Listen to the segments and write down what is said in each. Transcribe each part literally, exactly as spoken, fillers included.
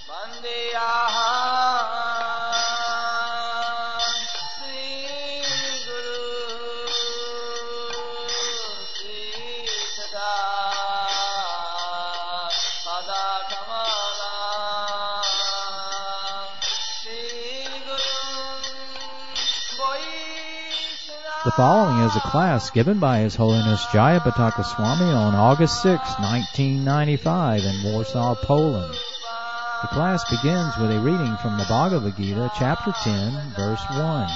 The following is a class given by His Holiness Jayapataka Swami on August sixth, nineteen ninety-five in Warsaw, Poland. The class begins with a reading from the Bhagavad Gita, chapter ten, verse one.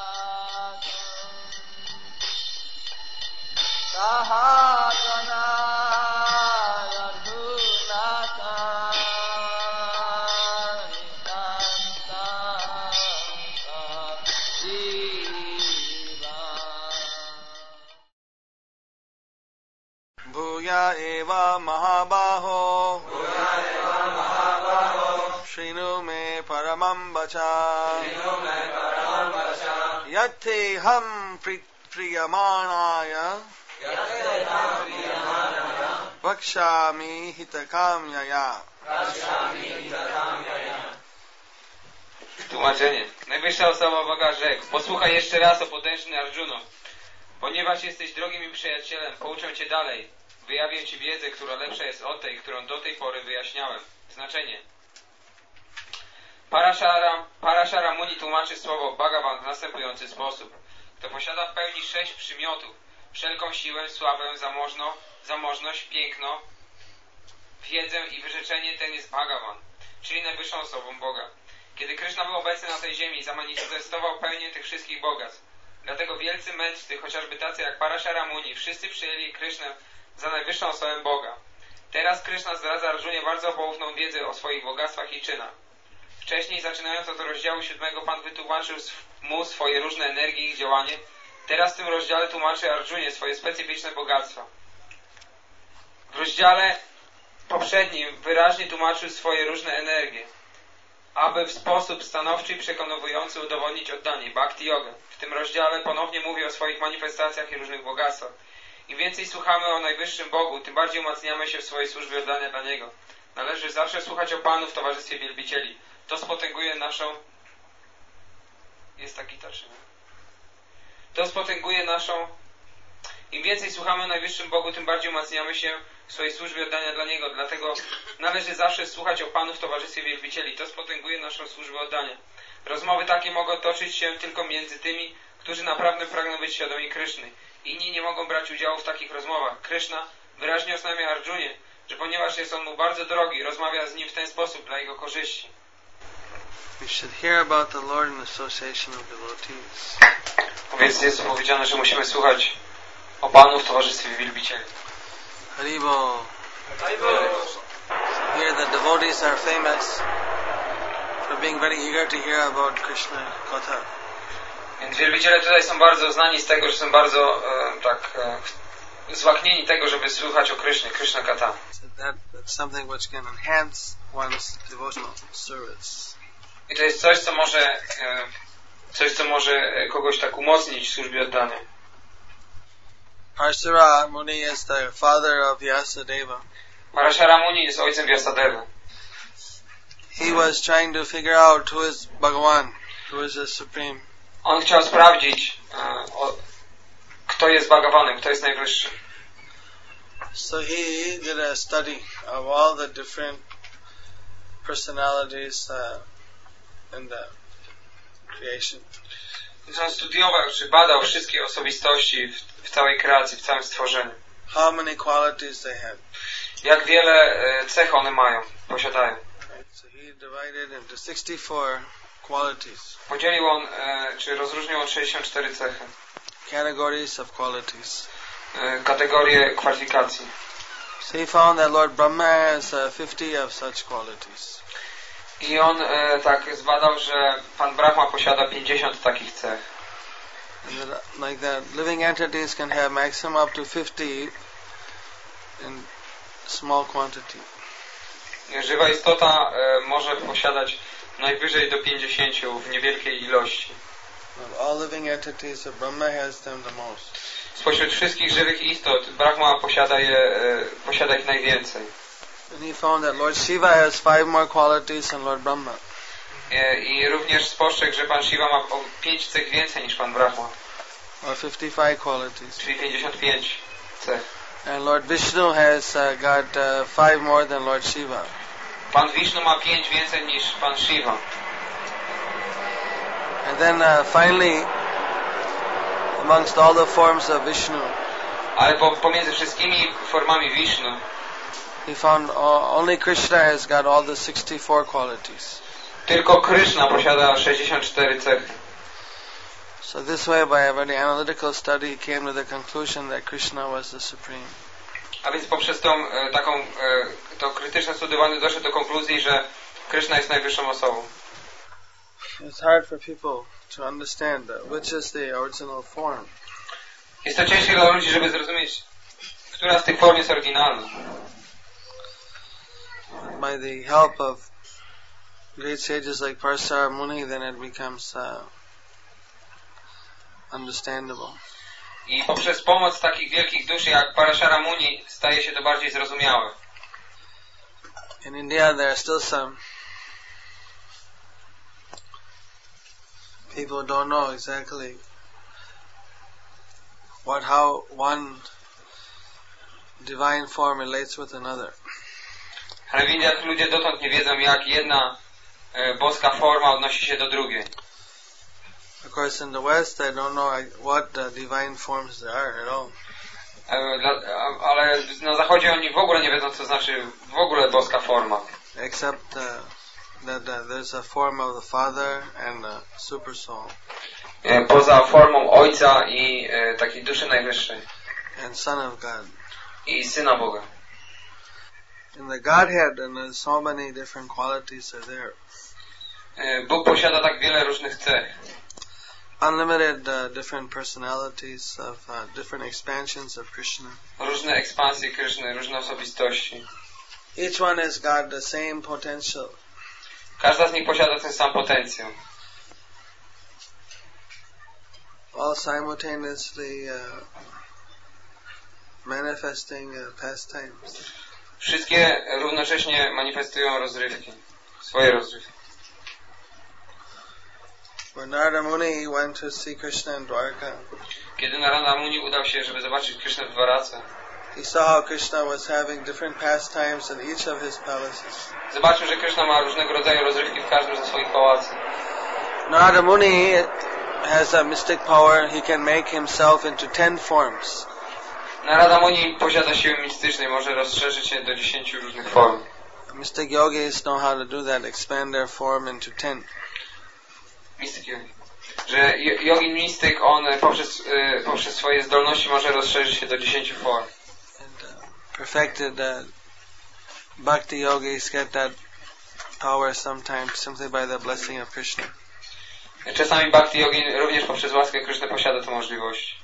Bhuya eva mahabaho Bhuya eva mahabaho Shrinu me paramam vacha Shrinu me paramam vacha Yate ham priyamanaya Yate ham priyamanaya Vakshami hitakamyaya Vakshami hitakamyaya. Tłumaczenie. Najwyższa osoba Boga rzekł: posłuchaj jeszcze raz, o potężny Arjuno. Ponieważ jesteś drogim mi przyjacielem, pouczę cię dalej. Wyjawię ci wiedzę, która lepsza jest od tej, którą do tej pory wyjaśniałem. Znaczenie. Parashara, Parashara Muni tłumaczy słowo Bhagavan w następujący sposób. Kto posiada w pełni sześć przymiotów, wszelką siłę, sławę, zamożno, zamożność, piękno, wiedzę i wyrzeczenie, ten jest Bhagavan, czyli najwyższą osobą Boga. Kiedy Kryszna był obecny na tej ziemi, zamanifestował pełnię tych wszystkich bogactw. Dlatego wielcy mędrcy, chociażby tacy jak Parashara Muni, wszyscy przyjęli Krysznę za najwyższą osobę Boga. Teraz Kryszna zdradza Arjunie bardzo poufną wiedzę o swoich bogactwach i czynach. Wcześniej, zaczynając od rozdziału siódmego, Pan wytłumaczył mu swoje różne energie i ich działanie. Teraz w tym rozdziale tłumaczy Arjunie swoje specyficzne bogactwa. W rozdziale poprzednim wyraźnie tłumaczył swoje różne energie, aby w sposób stanowczy i przekonujący udowodnić oddanie, bhakti yoga. W tym rozdziale ponownie mówi o swoich manifestacjach i różnych bogactwach. Im więcej słuchamy o najwyższym Bogu, tym bardziej umacniamy się w swojej służbie oddania dla Niego. Należy zawsze słuchać o Panu w towarzystwie wielbicieli. To spotęguje naszą... Jest taki też. To spotęguje naszą... Im więcej słuchamy o najwyższym Bogu, tym bardziej umacniamy się w swojej służbie oddania dla Niego. Dlatego należy zawsze słuchać o Panu w towarzystwie wielbicieli. To spotęguje naszą służbę oddania. Rozmowy takie mogą toczyć się tylko między tymi, którzy naprawdę pragną być świadomi Kryszny. Inni nie mogą brać udziału w takich rozmowach. Kryszna wyraźnie oznajmia Arjunie, że ponieważ jest on mu bardzo drogi, rozmawia z nim w ten sposób dla jego korzyści. We should hear about the Lord in association of devotees. Więc jest powiedziane, że musimy słuchać o Panu w towarzystwie wielbicieli. Haribo. Here the devotees are famous for being very eager to hear about Krishna Katha. Więc wielbiciele tutaj są bardzo znani z tego, że są bardzo e, tak e, złaknieni tego, żeby słuchać o Krysznie, Krishna Katha. So that, that's something which can enhance one's devotional service. I to jest coś, co może e, coś, co może kogoś tak umocnić w służbie oddania. Parashara Muni is the father of Vyasadeva. Parashara Muni jest ojcem Vyasadeva. He was trying to figure out who is Bhagavan, who is the supreme. On chciał sprawdzić, e, o, kto jest Bhagavanem, kto jest najwyższy. So he did a study of all the different personalities uh, in the creation. Więc on studiował, czy badał wszystkie osobistości w, w całej kreacji, w całym stworzeniu. How many qualities they had. Jak wiele e, cech one mają, posiadają. Right? So he divided into sixty-four qualities. Podzielił on, e, czy rozróżnił on sześćdziesiąt cztery cechy. Categories of qualities. E, kategorie kwalifikacji. So he found that Lord Brahma has uh, fifty of such qualities. I on e, tak zbadał, że Pan Brahma posiada pięćdziesiąt takich cech. And that, like that, living entities can have maximum up to fifty in small quantity. Żywa istota e, może posiadać najwyżej do pięćdziesięciu w niewielkiej ilości. Of all living entities, so Brahma has them the most. Spośród wszystkich żywych istot Brahma posiada, je, e, posiada ich najwięcej. And he found that Lord Shiva has five more qualities than Lord Brahma. I również spostrzegł, że Pan Shiva ma o pięć cech więcej niż Pan Brahma. Or fifty-five qualities. Czyli pięćdziesiąt pięć cech. And Lord Vishnu has uh, got uh, five more than Lord Shiva. Pan Vishnu ma pięć więcej niż Pan Shiva. And then uh, finally, amongst all the forms of Vishnu, ale po, pomiędzy wszystkimi formami Vishnu, he found uh, only Krishna has got all the sixty-four qualities. Tylko Krishna posiada sześćdziesiąt cztery cechy. So this way, by a very analytical study, he came to the conclusion that Krishna was the supreme. A więc poprzez tą e, taką e, to krytyczne studiowanie doszedł do konkluzji, że Krishna jest najwyższą osobą. It's hard for people to understand uh, which is the original form. Jest to ciężkie dla ludzi, żeby zrozumieć, która z tych form jest oryginalna. By the help of great sages like Parasara Muni, then it becomes uh, understandable. I poprzez pomoc takich wielkich duszy jak Parashara Muni staje się to bardziej zrozumiałe. In India there are still some people don't know exactly what how one divine form relates with another. Ale w Indiach ludzie dotąd nie wiedzą, jak jedna e, boska forma odnosi się do drugiej. Of course, in the West, they don't know what uh, divine forms there are at all. E, dla, ale na Zachodzie oni w ogóle nie wiedzą, co znaczy w ogóle boska forma. Except uh, that uh, there's a form of the Father and a super soul. E, poza formą Ojca i e, takiej duszy najwyższej. And Son of God. I Syna Boga. In the Godhead, and there's so many different qualities are there. E, Bóg posiada tak wiele różnych cech. Unlimited uh, different personalities of uh, different expansions of Krishna. Różne ekspansje Kryszny, różne osobistości. Each one has got the same potential. Każda z nich posiada ten sam potencjał. All simultaneously uh, manifesting uh, pastimes. Wszystkie równocześnie manifestują rozrywki, swoje rozrywki. When Narada Muni went to see Krishna in Dwarka, Kiedy Narada Muni udał się, żeby zobaczyć Krishnę w Dwarace, he saw how Krishna was having different pastimes in each of his palaces. zobaczył, że Krishna ma różnego rodzaju rozrywki w każdym ze swoich pałaców. Narada Muni has a mystic power. He can make himself into ten forms. Narada Muni posiada siłę mistyczną, może rozszerzyć się do dziesięciu różnych form. Mystic yogis know how to do that, expand their form into ten. Mistyk jogi. Że jogin mistyk, on poprzez, y, poprzez swoje zdolności może rozszerzyć się do dziesięciu form. And uh, perfected uh, bhakti yogis get that power sometimes simply by the blessing of Krishna. Czasami bhakti yogin również poprzez łaskę Kryszny posiada tę możliwość.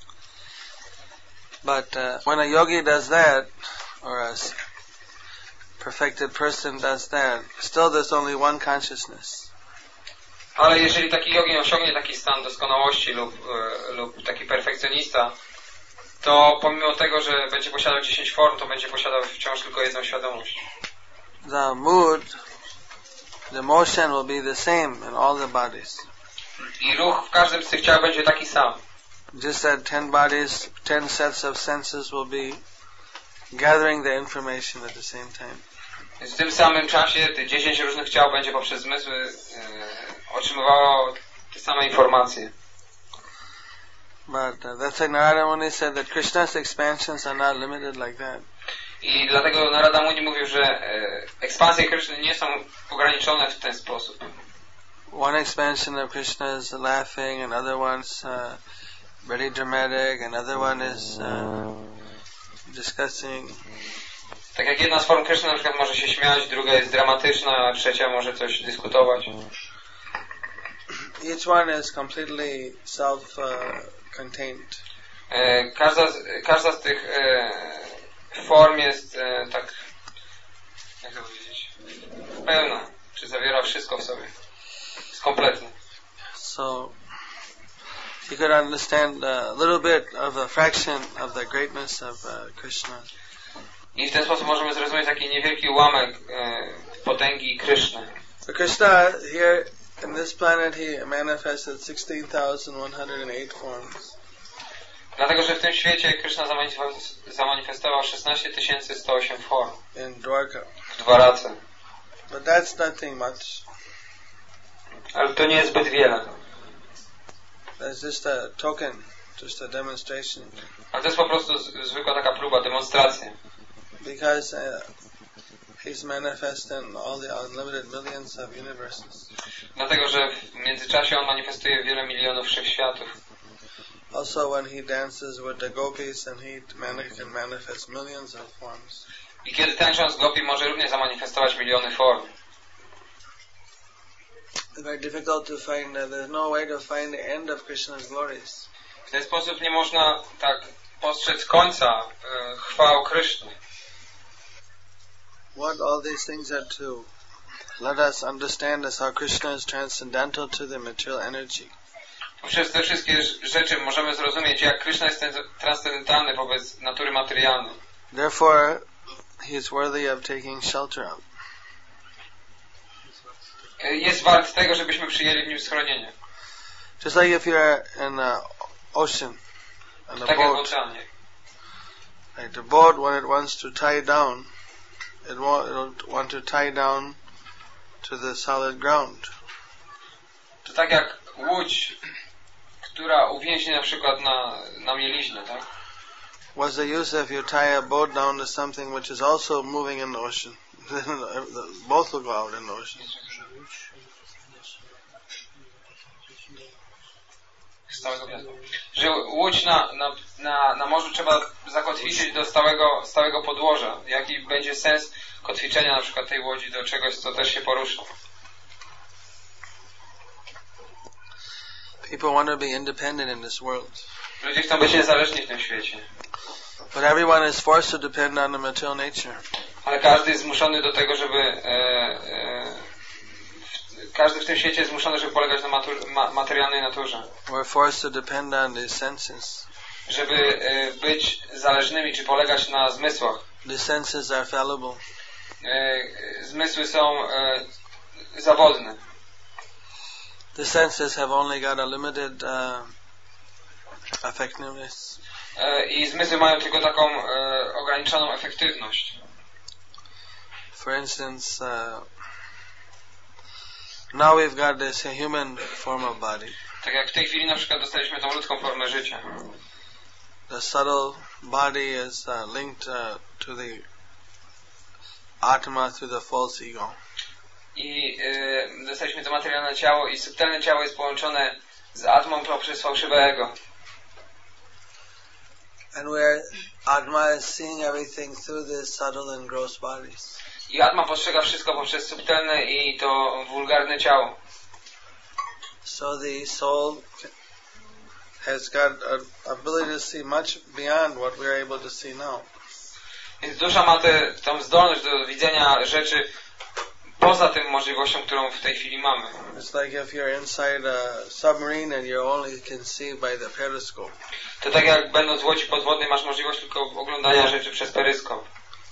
But uh, when a yogi does that, or a perfected person does that, still there's only one consciousness. Ale jeżeli taki jogin osiągnie taki stan doskonałości lub, e, lub taki perfekcjonista, to pomimo tego, że będzie posiadał dziesięć form, to będzie posiadał wciąż tylko jedną świadomość. The mood, the motion will be the same in all the bodies. I ruch w każdym z tych ciał będzie taki sam. Just that ten bodies, ten sets of senses will be gathering the information at the same time. Więc w tym samym czasie te dziesięć różnych ciał będzie poprzez zmysły e, otrzymywało te same informacje. But uh, that's why Narada Muni said that Krishna's expansions are not limited like that. I dlatego Narada Muni mówił, że e, ekspansje Kryszny nie są ograniczone w ten sposób. One expansion of Krishna is laughing, and other one's uh, very dramatic, and other one is uh, discussing. Tak jak jedna z form Kryszny na przykład może się śmiać, druga jest dramatyczna, a trzecia może coś dyskutować. Each one is completely self-contained. E, każda, z, każda z tych e, form jest e, tak, jak to powiedzieć, pełna, czy zawiera wszystko w sobie. Jest kompletna. So, you could understand a little bit of a fraction of the greatness of uh, Krishna. I w ten sposób możemy zrozumieć taki niewielki ułamek e, potęgi Kryszny. So Krishna here in this planet he manifested sixteen thousand one hundred eight forms. Dlatego, że w tym świecie Kryszna zamanifestował szesnaście tysięcy sto osiem form. In Dwarka. W Dwarace. But that's nothing much. Ale to nie jest zbyt wiele. That's just a token, just a demonstration. Ale to jest po prostu z, zwykła taka próba, demonstracja. Because uh, he's manifesting all the unlimited millions of universes. Dlatego, że w międzyczasie on manifestuje wiele milionów wszechświatów. Also when he dances with the gopis and he mani- can manifest millions of forms. I kiedy tańcząc gopi może również zamanifestować miliony form. It's very difficult to find, uh, there's no way to find the end of Krishna's glories. W ten sposób nie można tak postrzec końca e, chwał Kryszny. What all these things are to let us understand is how Krishna is transcendental to the material energy. Poprzez te wszystkie rzeczy możemy zrozumieć, jak Kryszna jest transcendentalny wobec natury materialnej. Therefore, he is worthy of taking shelter of. Jest wart tego, żebyśmy przyjęli w nim schronienie. Just like if you're in the ocean, in a Tak jak w boat, oceanie. like the boat, when it wants to tie down, it won't, it'll want to tie down to the solid ground. To tak jak łódź, która uwięźnie na przykład na, na mieliźnie, tak? What's the use if you tie a boat down to something which is also moving in the ocean? Both will go out in the ocean. Że łódź na, na, na, na morzu trzeba zakotwiczyć do stałego, stałego podłoża. Jaki będzie sens kotwiczenia na przykład tej łodzi do czegoś, co też się porusza? People want to be independent in this world. Ludzie chcą być niezależni w tym świecie. But everyone is forced to depend on the material nature. Ale każdy jest zmuszony do tego, żeby e, e, w, każdy w tym świecie jest zmuszony, żeby polegać na matur, ma, materialnej naturze. We're forced to depend on the senses. Żeby e, być zależnymi, czy polegać na zmysłach. The senses are fallible. E, zmysły są e, zawodne. The senses have only got a limited uh, effectiveness. E, I zmysły mają tylko taką e, ograniczoną efektywność. For instance, uh, now we've got this human form of body. Tak jak w tej chwili na przykład dostaliśmy tą ludzką formę życia. The subtle body is uh, linked uh, to the Atma through the false ego. I y, dostaliśmy to materialne ciało i subtelne ciało jest połączone z Atmą poprzez fałszywe ego. And where Atma is seeing everything through this subtle and gross bodies. I Atma postrzega wszystko poprzez subtelne i to wulgarne ciało. So the soul has got an ability to see much beyond what we are able to see now. Więc dusza ma tę tą zdolność do widzenia rzeczy poza tym możliwością, którą w tej chwili mamy. It's like if you're inside a submarine and you only can see by the periscope. To tak jak będąc w łodzi podwodnej masz możliwość tylko oglądania rzeczy przez peryskop.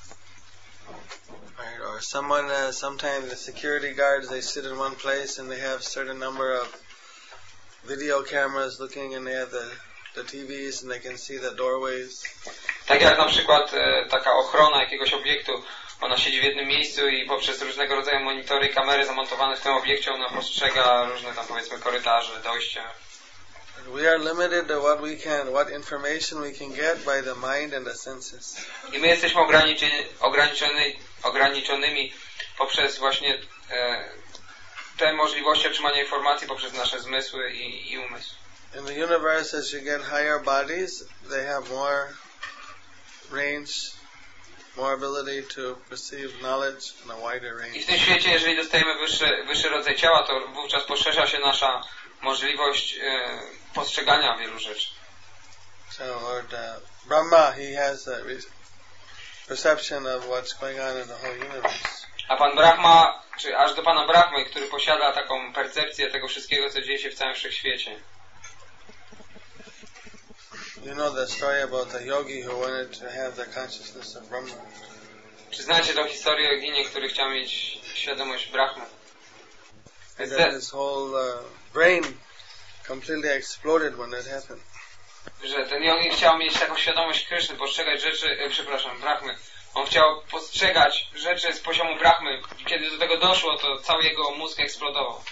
Right, or someone, uh, sometimes the security guards, they sit in one place and they have a certain number of video cameras looking and they have the, the T Vs and they can see the doorways. Tak jak na przykład e, taka ochrona jakiegoś obiektu, ona siedzi w jednym miejscu i poprzez różnego rodzaju monitory i kamery zamontowane w tym obiekcie ona postrzega różne tam powiedzmy korytarze, dojścia. We are limited to what we can, what information we can get by the mind and the senses. I my jesteśmy ograniczeni, ograniczony, ograniczonymi poprzez właśnie e, te możliwości otrzymania informacji poprzez nasze zmysły i, i umysł. In the universe, as you get higher bodies, they have more range, more ability to perceive knowledge in a wider range. I w tym świecie, jeżeli dostajemy wyższy, wyższy rodzaj ciała, to wówczas poszerza się nasza możliwość e, postrzegania wielu rzeczy. So, or the Brahma, he has a perception of what's going on in the whole universe. A Pan Brahma, czy aż do Pana Brahmy, który posiada taką percepcję tego wszystkiego, co dzieje się w całym wszechświecie. You know the story about the yogi who wanted to have the consciousness of Brahma. Czy znacie tą historię o joginie, który chciał mieć świadomość Brahmy? And then his whole uh, brain completely exploded when that happened. Że ten jogi chciał mieć taką świadomość Kryszny, postrzegać rzeczy, e, przepraszam, Brahmy. On chciał postrzegać rzeczy z poziomu Brahmy. I kiedy do tego doszło, to cały jego mózg eksplodował.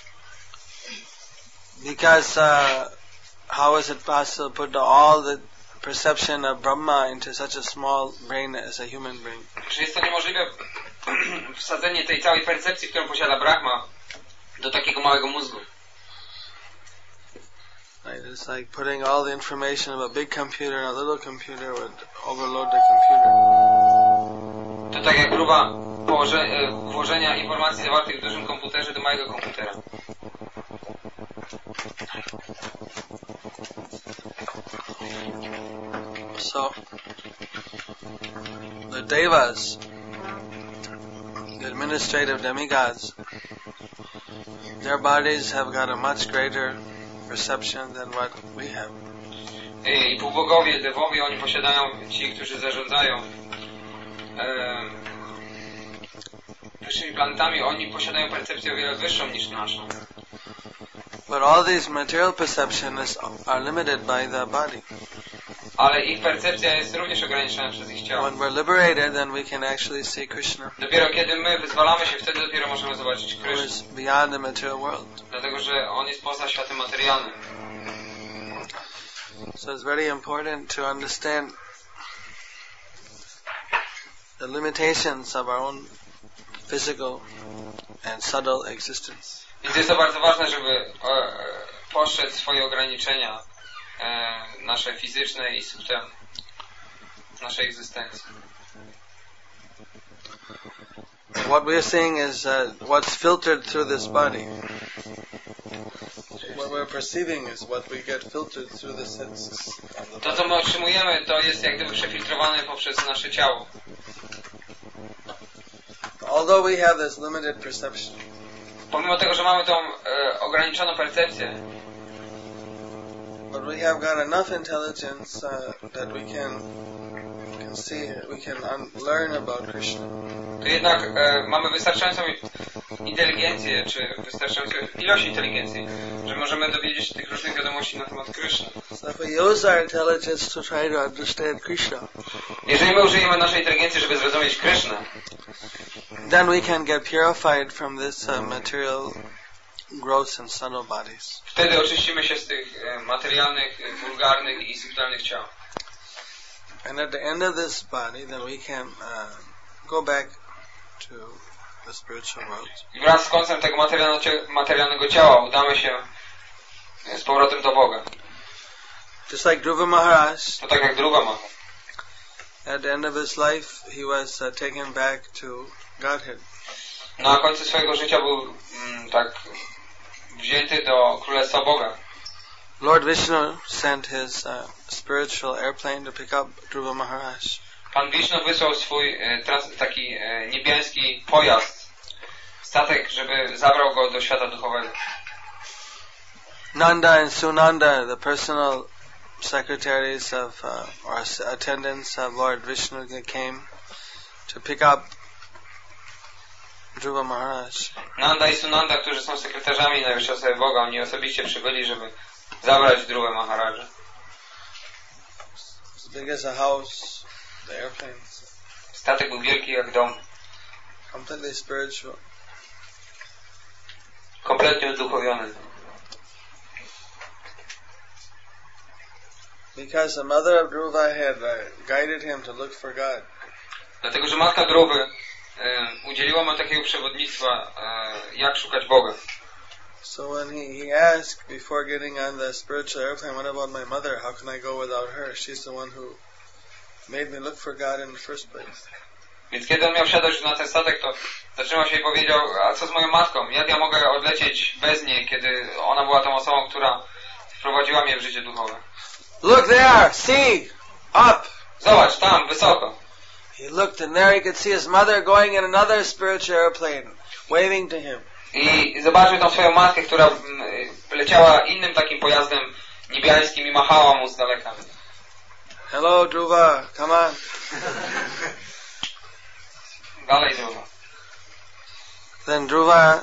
Because uh, how is it possible to put the, all the perception of Brahma into such a small brain as a human brain? Czy jest to niemożliwe wsadzenie tej całej percepcji, którą posiada Brahma, do takiego małego mózgu? Right, it's like putting all the information of a big computer in a little computer would overload the computer. To tak jak próba położe, włożenia informacji zawartych w dużym komputerze do małego komputera. So, the devas, the administrative demigods, their bodies have got a much greater perception than what we have. I półbogowie, dewowie, oni posiadają, ci, którzy zarządzają e, wyższymi planetami, oni posiadają percepcję o wiele wyższą niż naszą. But all these material perceptions are limited by the body. Ale ich percepcja jest również ograniczona przez ich ciało. When we're liberated, then we can actually see Krishna. Dopiero kiedy my wyzwalamy się, wtedy dopiero możemy zobaczyć Who Kryszny. is beyond the material world. Dlatego, że on jest poza światem materialnym. So it's very important to understand the limitations of our own physical and subtle existence. Więc jest to bardzo ważne, żeby e, postrzec swoje ograniczenia e, nasze fizyczne i subtelne, naszej egzystencji. What we're seeing is uh, what's filtered through this body. What we're perceiving is what we get filtered through the senses. To, co my otrzymujemy, to jest jak gdyby przefiltrowane poprzez nasze ciało. Although we have this limited perception, Pomimo tego, że mamy tą e, ograniczoną percepcję, but we have got enough intelligence uh, that we can can see, we can un- learn about Krishna. to jednak e, mamy wystarczającą inteligencję, czy wystarczającą ilość inteligencji, że możemy dowiedzieć się tych różnych wiadomości na temat Kryszny. So if we use our intelligence to try to understand Krishna, Jeżeli my użyjemy naszej inteligencji, żeby zrozumieć Krysznę, then we can get purified from this uh, material gross and subtle bodies. wtedy oczyścimy się z tych e, materialnych, e, wulgarnych i subtelnych ciał. And at the end of this body, then we can uh, go back to the spiritual world. I wraz z końcem tego materialnego ciała udamy się z powrotem do Boga. Just like Dhruva Maharaj, To tak jak Dhruva ma. at the end of his life, he was uh, taken back to Godhead. Na końcu swojego życia był mm, tak wzięty do Królestwa Boga. Lord Vishnu sent his uh, spiritual airplane to pick up Dhruva Maharaj. Pan Wisznu wysłał swój e, trans, taki e, niebiański pojazd, statek, żeby zabrał go do świata duchowego. Nanda and Sunanda, the personal secretaries of uh, or attendants of Lord Vishnu, came to pick up Dhruva Maharaj. Nanda i Sunanda, którzy są sekretarzami Najwyższej Osoby Boga, oni osobiście przybyli, żeby zabrać Dhruvę Maharaja. As big as a house, the airplanes. Statek był wielki jak dom. Completely spiritual. Kompletnie uduchowiony. Because the mother of Dhruva had uh, guided him to look for God. Dlatego, że matka Dhruwy e, udzieliła mu takiego przewodnictwa, e, jak szukać Boga. So when he, he asked before getting on the spiritual airplane, what about my mother? How can I go without her? She's the one who made me look for God in the first place. Więc kiedy on miał wsiadać na ten statek, to zatrzymał się i powiedział, a co z moją matką? Jak ja mogę odlecieć bez niej, kiedy ona była tą osobą, która wprowadziła mnie w życie duchowe? Look there! See! Up! Zobacz, tam, wysoko. He looked and there he could see his mother going in another spiritual airplane, waving to him. I zobaczył tam swoją matkę, która mm, leciała innym takim pojazdem niebiańskim i machała mu z daleka. Hello, Dhruva, come on. Dalej Dhruva. Then Dhruva,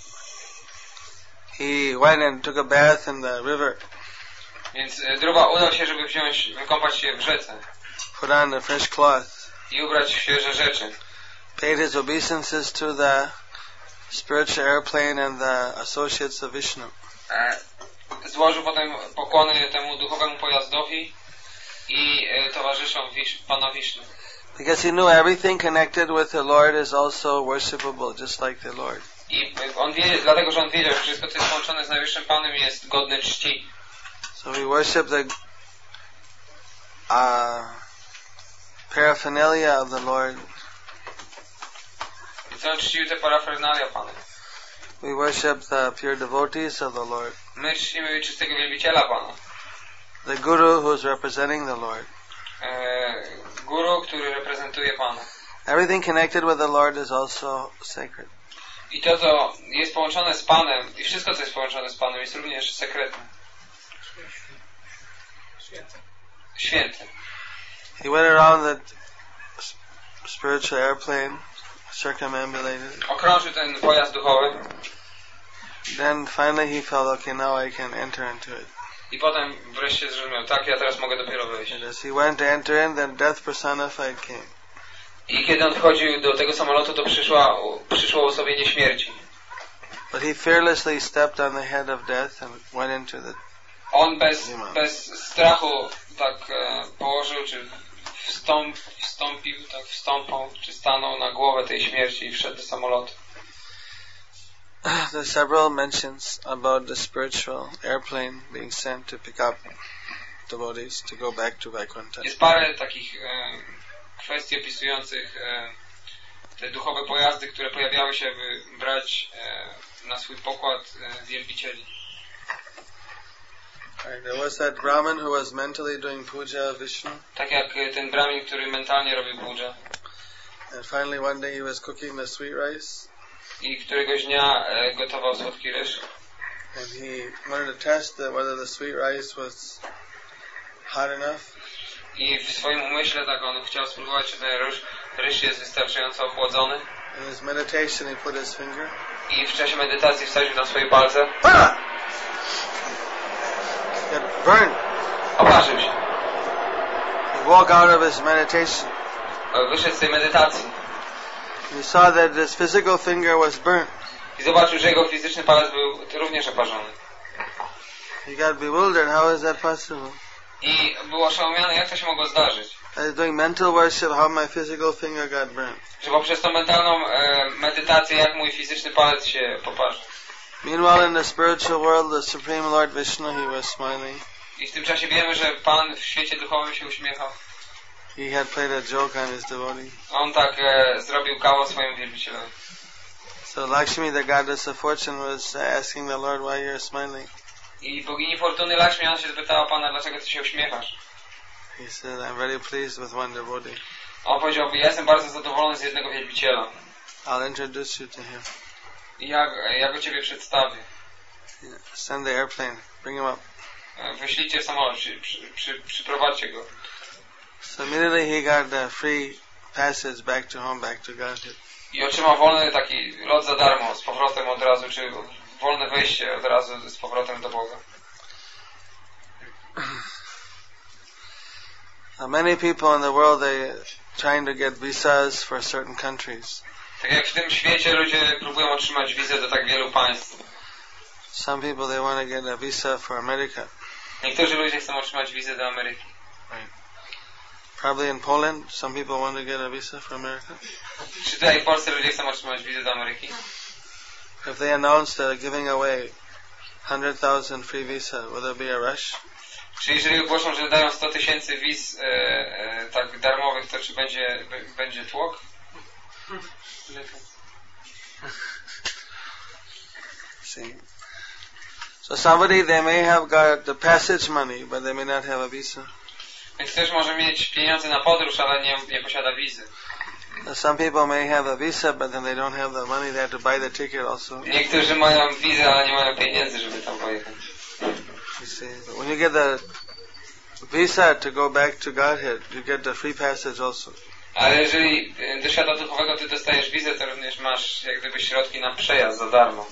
he went and took a bath in the river. Więc Dhruva udał się, żeby wziąć, wykąpać się w rzece. Put on the fresh cloth. I ubrać świeże rzeczy. Paid his obeisances to the spiritual airplane and the associates of Vishnu. E, złożył potem pokłony temu duchowemu pojazdowi i e, towarzyszom Wisz, Pana Wisznu. Because he knew everything connected with the Lord is also worshipable, just like the Lord. I on wiedział, dlatego, że on wiedział, że wszystko, co jest połączone z Najwyższym Panem, jest godne czci. So we worship the uh, paraphernalia of the Lord. I co on czcił te parafernalia Pana. We worship the pure devotees of the Lord. My czcimy czystego wielbiciela Pana. The Guru who is representing the Lord. E, guru, który reprezentuje Pana. Everything connected with the Lord is also sacred. I to, co jest połączone z Panem, i wszystko, co jest połączone z Panem, jest również sekretne. Święte. He went around the spiritual airplane, circumambulated. Okrążył ten pojazd duchowy. Then finally he felt, okay, now I can enter into it. I potem wreszcie zrozumiał, tak, ja teraz mogę dopiero wyjść. And as he went to enter in, then death personified came. I kiedy on wchodził do tego samolotu, to przyszła, przyszło osobienie śmierci. But he fearlessly stepped on the head of death and went into the... On bez, bez strachu tak e, położył, czy wstąp, wstąpił, tak wstąpał, czy stanął na głowę tej śmierci i wszedł do samolotu. There are several mentions about the spiritual airplane being sent to pick up devotees to go back to Vaikuntha. Jest parę takich e, kwestii opisujących e, te duchowe pojazdy, które pojawiały się, by brać e, na swój pokład e, wielbicieli. Right, there was that Brahmin who was mentally doing puja of Vishnu. Tak jak ten Brahmin, który mentalnie robił puja. And finally one day he was cooking the sweet rice. I któregoś dnia e, gotował słodki ryż. And he wanted to test that whether the sweet rice was hot enough. I w swoim umyśle tak on chciał spróbować, czy ten ryż, ryż jest wystarczająco ochłodzony. In his meditation he put his finger. I w czasie medytacji wsadził tam swoje palce. Ah! He got burned. Oparzył się. He walked out of his meditation. Wyszedł z tej medytacji. He saw that his physical finger was burnt. I zobaczył, że jego fizyczny palec był również oparzony. He got bewildered. How is that possible? I był oszołomiony, jak to się mogło zdarzyć. I was doing mental worship, how my physical finger got burnt. Że poprzez tą mentalną e, medytację, jak mój fizyczny palec się poparzy. Meanwhile, in the spiritual world, the Supreme Lord Vishnu, he was smiling. I w tym czasie wiemy, że Pan w świecie duchowym się uśmiechał. He had played a joke on his devotee. On tak e, zrobił kawał swoim wielbicielowi. So Lakshmi, the goddess of fortune, was asking the Lord, why you're smiling. I bogini Fortuny Lakshmi, ona się zapytała Pana, dlaczego Ty się uśmiechasz? He said, I'm very pleased with one devotee. On powiedział, ja jestem bardzo zadowolony z jednego wielbiciela. I'll introduce you to him. I ja, ja go Ciebie przedstawię. Yeah. Send the airplane. Bring him up. Wyślijcie samolot, przy, przy, przy, przyprowadźcie go. So immediately he got a free passage back to home, back to Godhead. I otrzymał wolny taki lot za darmo, z powrotem od razu, czy wolne wejście od razu z powrotem do Boga. Uh, many people in the world, they trying to get visas for certain countries. Tak jak w tym świecie ludzie próbują otrzymać wizę do tak wielu państw. Some people, they want to get a visa for America. Niektórzy ludzie chcą otrzymać wizę do Ameryki. Right. Probably in Poland, some people want to get a visa for America. Czy tutaj w Polsce ludzie chcą otrzymać wizę do Ameryki? If they announce they're giving away one hundred thousand free visa, will there be a rush? Czy jeżeli ogłoszą, że dają sto tysięcy wiz e, e, tak darmowych, to czy będzie, b, będzie tłok? See. So somebody, they may have got the passage money, but they may not have a visa. Więc ktoś może mieć pieniądze na podróż, ale nie, nie posiada wizy. Some people may have a visa, but then they don't have the money. They have to buy the ticket also. Niektórzy mają wizę, ale nie mają pieniędzy, żeby tam pojechać. You see, but when you get the visa to go back to Godhead, you get the free passage also. Ale jeżeli do świata duchowego ty dostajesz wizę, to również masz jak gdyby środki na przejazd za darmo.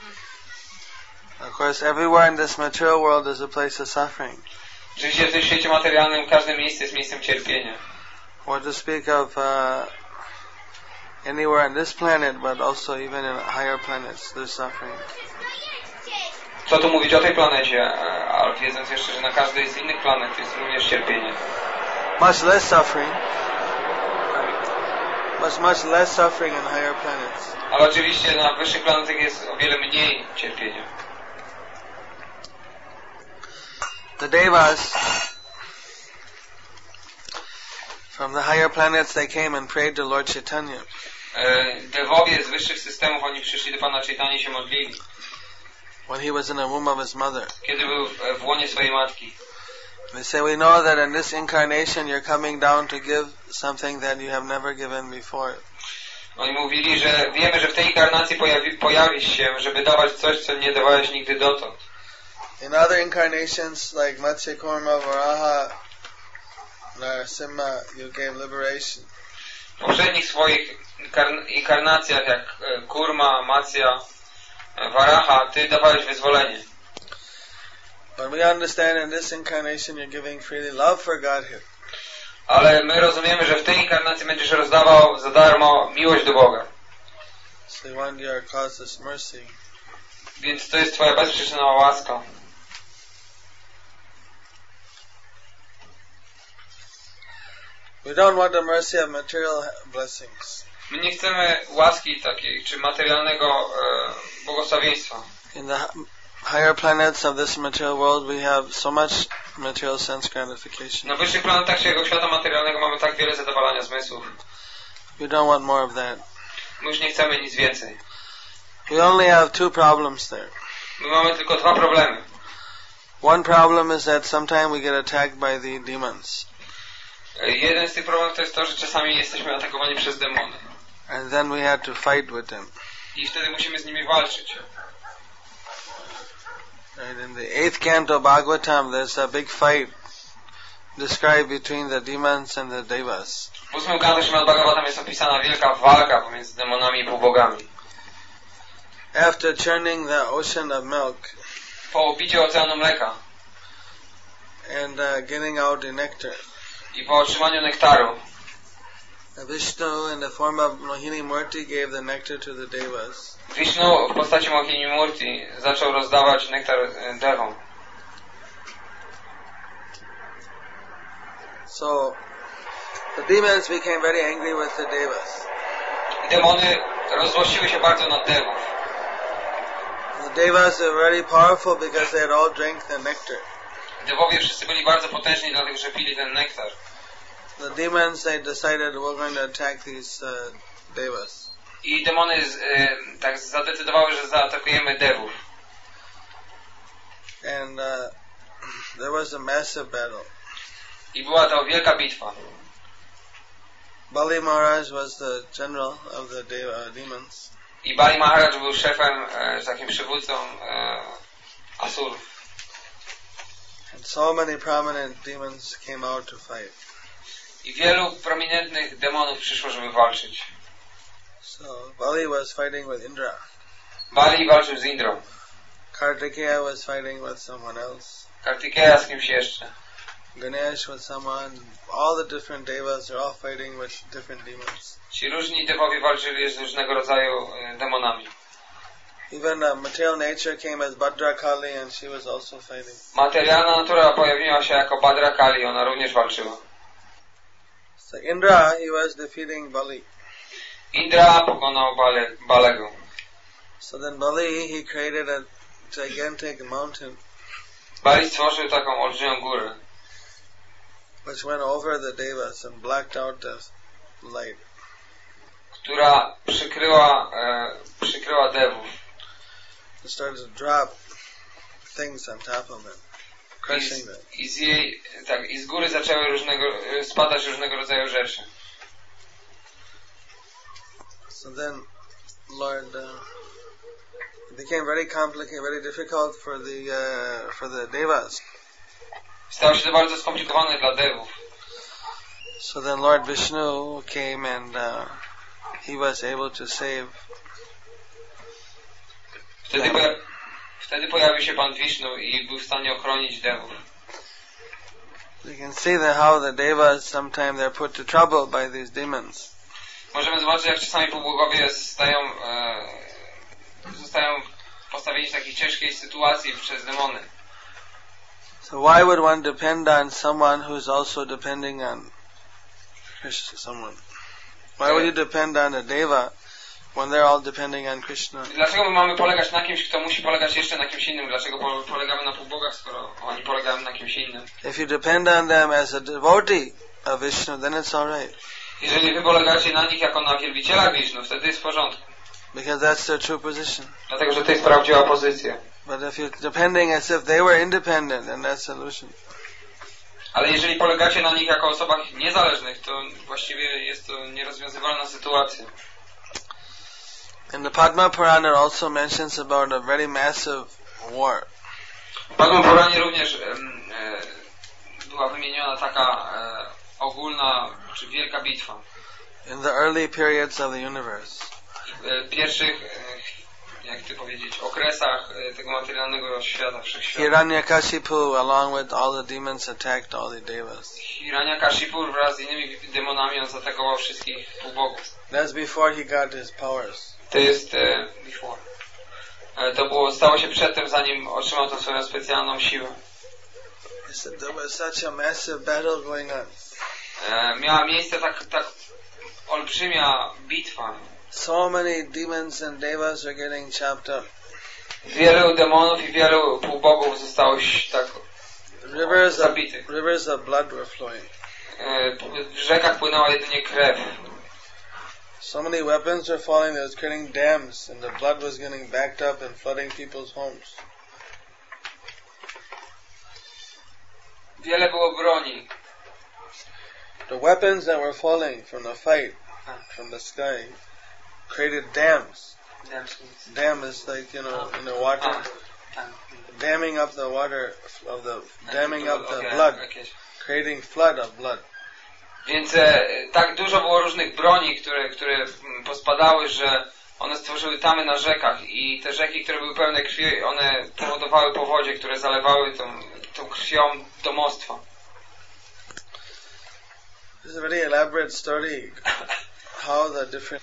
Of course, everywhere in this material world is a place of suffering. Oczywiście w tym świecie materialnym każde miejsce jest miejscem cierpienia. What to speak of uh, anywhere on this planet, but also even in higher planets, there's suffering. Co tu mówić o tej planecie, ale wiedząc jeszcze, że na każdej z innych planet jest również cierpienie. Much less suffering. Much, much less suffering in higher planets. Ale oczywiście na wyższych planetach jest o wiele mniej cierpienia. The Devas from the higher planets, they came and prayed to Lord Chaitanya. Dewowie z wyższych systemów, oni przyszli do Pana Chaitanya i się modlili. When he was in the womb of his mother. Kiedy był w łonie swojej matki. They say, we know that in this incarnation you're coming down to give something that you have never given before. Oni mówili, że wiemy, że w tej inkarnacji pojawi, pojawisz się, żeby dawać coś, co nie dawałeś nigdy dotąd. In other incarnations, like Matsya Kurma, Varaha, Narasimha, you gave liberation. W poprzednich swoich inkarnacjach, jak Kurma, Matsya, Varaha, ty dawałeś wyzwolenie. But we understand in this incarnation you're giving freely love for Godhead. Ale my rozumiemy, że w tej inkarnacji będziesz rozdawał za darmo miłość do Boga. So you want your causeless mercy. Więc to jest twoja bezprzyczyna łaska. We don't want the mercy of material blessings. My nie chcemy łaski takiej, czy materialnego e, błogosławieństwa. In the higher planets of this material world we have so much material sense gratification. Na wyższych planetach tego świata materialnego mamy tak wiele zadowalania zmysłów. We don't want more of that. My już nie chcemy nic więcej. We only have two problems there. My mamy tylko dwa problemy. One problem is that sometimes we get attacked by the demons. Jeden z tych problemów to jest to, że czasami jesteśmy atakowani przez demony. And then we have to fight with them. I wtedy musimy z nimi walczyć. Right, in the eighth canto Bhagavatam, there's a big fight described between the demons and the devas. W ósmym kanto Śrimad Bhagavatam jest opisana wielka walka pomiędzy demonami i półbogami. After churning the ocean of milk, po upiciu oceanu mleka and uh, getting out the nectar, i po otrzymaniu nektaru, Vishnu in the form of Mohini Murti gave the nectar to the devas. Vishnu w postaci Mohini Murti zaczął rozdawać nektar devom. So the demons became very angry with the devas. I demony rozłościły się bardzo na devów. The devas were very powerful because they had all drank the nectar. Dewowie wszyscy byli bardzo potężni, dlatego że pili ten nektar. The demons, they decided we're going to attack these uh, devas. I demony z, e, tak zadecydowały, że zaatakujemy devów. And uh, there was a massive battle. I była to wielka bitwa. Bali Maharaj was the general of the de- uh, demons. I Bali Maharaj był szefem, e, takim przywódcą e, asurów. And so many prominent demons came out to fight. I wielu prominentnych demonów przyszło, żeby walczyć. So Bali was fighting with Indra. Bali walczył z Indrą. Kartikeya was fighting with someone else. Kartikeya z kimś jeszcze. Ganesh with someone. All the different devas are all fighting with different demons. Ci różni dewowie walczyli z różnego rodzaju e, demonami. Even uh, material nature came as Bhadrakali and she was also fighting. Materialna natura pojawiła się jako Bhadrakali, ona również walczyła. So Indra, he was defeating Bali. Indra pokonał Bale, Balego. So then Bali, he created a gigantic mountain Bali stworzył taką olbrzymią górę, which went over the devas and blacked out the light. która przykryła, e, przykryła devów. It started to drop things on top of it, crushing them. I z, jej, tak, i z góry zaczęły różnego, spadać różnego rodzaju rzeczy. So then, Lord, uh, it became very complicated, very difficult for the uh, for the devas Stało się to bardzo skomplikowane dla devów. So then Lord Vishnu came and uh, he was able to save. Wtedy, poja- wtedy pojawił się Pan Vishnu i był w stanie ochronić devów. You can see that how the devas sometimes they're put to trouble by these demons. Możemy zobaczyć, jak czasami półbogowie zostają, e, zostają postawieni w takiej ciężkiej sytuacji przez demony. So why would one depend on someone who's also depending on Krishna? Someone. Why would you depend on a deva when they're all depending on Krishna? Dlaczego my mamy polegać na kimś, kto musi polegać jeszcze na kimś innym? Dlaczego po, polegamy na półbogach, skoro oni polegają na kimś innym? If you depend on them as a devotee of Vishnu, then it's all right. Jeżeli wy polegacie na nich jako na wielbicielach Vishnu, wtedy jest w porządku. Because that's their true position. Dlatego, że to jest prawdziwa pozycja. But if you're depending as if they were independent, then that's illusion. Ale jeżeli polegacie na nich jako osobach niezależnych, to właściwie jest to nierozwiązywalna sytuacja. And the Padma Purana also mentions about a very massive war. W Padma Puranie również e, e, była wymieniona taka e, ogólna, czy wielka bitwa. In the early periods of the universe. W e, pierwszych, e, jak ty powiedzieć, okresach e, tego materialnego świata, wszechświata. Hiranyakashipu, along with all the demons, attacked all the devas. Hiranyakashipu wraz z innymi demonami on zaatakował wszystkich półbogów. That's before he got his powers. To jest e, before. E, to było, stało się przedtem, zanim otrzymał tą swoją specjalną siłę. He said there was such a massive battle going on. E, miała miejsce tak, tak olbrzymia bitwa. So many demons and devas are getting chopped up. Wielu demonów i wielu półbogów zostało tak Rivers of, zabitych. rivers of blood were flowing. E, w rzekach płynęła jedynie krew. So many weapons were falling that was creating dams, and the blood was getting backed up and flooding people's homes. Wiele było broni. The weapons that were falling from the fight, from the sky, created dams. Dam is like, you know, in the water, damming up the water of the, damming up the blood, creating flood of blood. Więc e, tak dużo było różnych broni, które, które pospadały, że one stworzyły tamy na rzekach i te rzeki, które były pełne krwi, one powodowały powodzie, które zalewały tą, tą krwią domostwa. This is a very elaborate story, how the different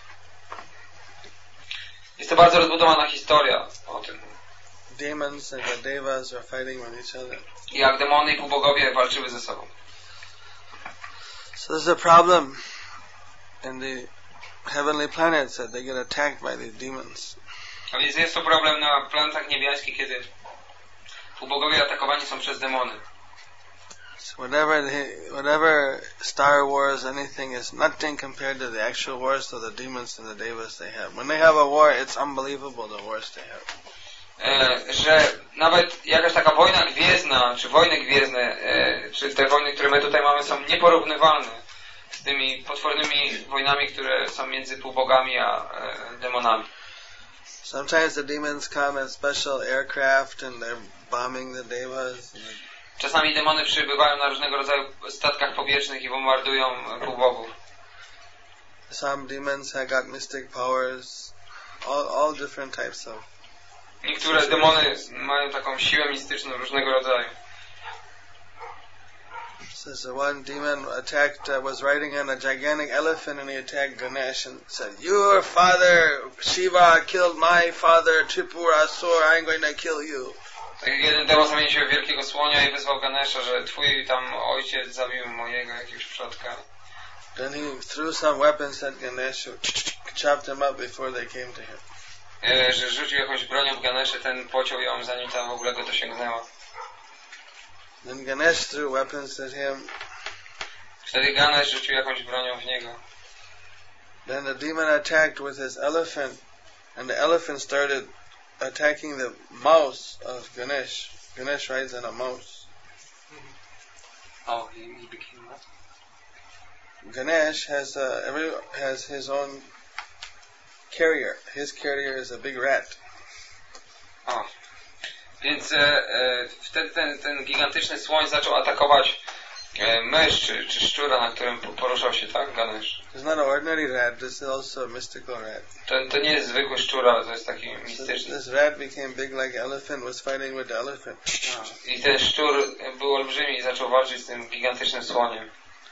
Jest to bardzo rozbudowana historia o tym. demons and the devas are fighting with each other. I jak demony i półbogowie walczyły ze sobą. So there's a problem in the heavenly planets that they get attacked by these demons. A więc jest to problem na planetach niebiańskich, kiedy półbogowie atakowani są przez demony. So whatever the, whatever Star Wars, anything is nothing compared to the actual wars of the demons and the devas they have. When they have a war, it's unbelievable the wars they have. E, że nawet jakaś taka wojna gwiezdna, czy wojny gwiezdne, e, czy te wojny, które my tutaj mamy, są nieporównywalne z tymi potwornymi wojnami, które są między półbogami a e, demonami. Sometimes the demons come in special aircraft and they're bombing the devas. Czasami demony przybywają na różnego rodzaju statkach powietrznych i bombardują półbogów. Some demons have got mystic powers, all, all different types of. Niektóre demony mają taką siłę mistyczną różnego rodzaju. So, so one demon attacked, uh, was riding on a gigantic elephant and he attacked Ganesh and said, "Your father Shiva killed my father Tripurasura, I'm going to kill you." Tak jak jeden demon zamienił się w wielkiego słonia i wyzwał Ganesha, że twój tam ojciec zabił mojego jakiegoś przodka. Then he threw some weapons at Ganesh, chopped them up before they came to him. E, że rzucił jakąś bronią w Ganeszy, ten pociął ją, zanim tam w ogóle go dosięgnęła. Then Ganesh threw weapons at him. Wtedy Ganesh rzucił jakąś bronią w niego. Then the demon attacked with his elephant, and the elephant started attacking the mouse of Ganesh. Ganesh rides on a mouse. Oh, he, he became what? Ganesh has uh, every has his own carrier. His carrier is a big rat. O. Więc e, e, wtedy ten, ten gigantyczny słoń zaczął atakować e, mysz czy, czy szczura, na którym poruszał się, tak, Ganesh? It's not an ordinary rat, this is also a mystical rat. To, to nie jest zwykły szczur, ale to jest taki mistyczny. This rat became big like elephant, was fighting with the elephant. I ten szczur był olbrzymi i zaczął walczyć z tym gigantycznym słoniem.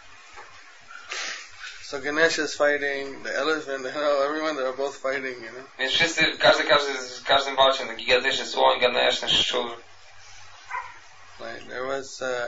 So Ganesh is fighting the elephant, you know, everyone, they're both fighting, you know. Więc wszyscy, każdy, każdy z każdym walczył, ten gigantyczny słoń, Ganesh, ten szczur. Right, there was, uh,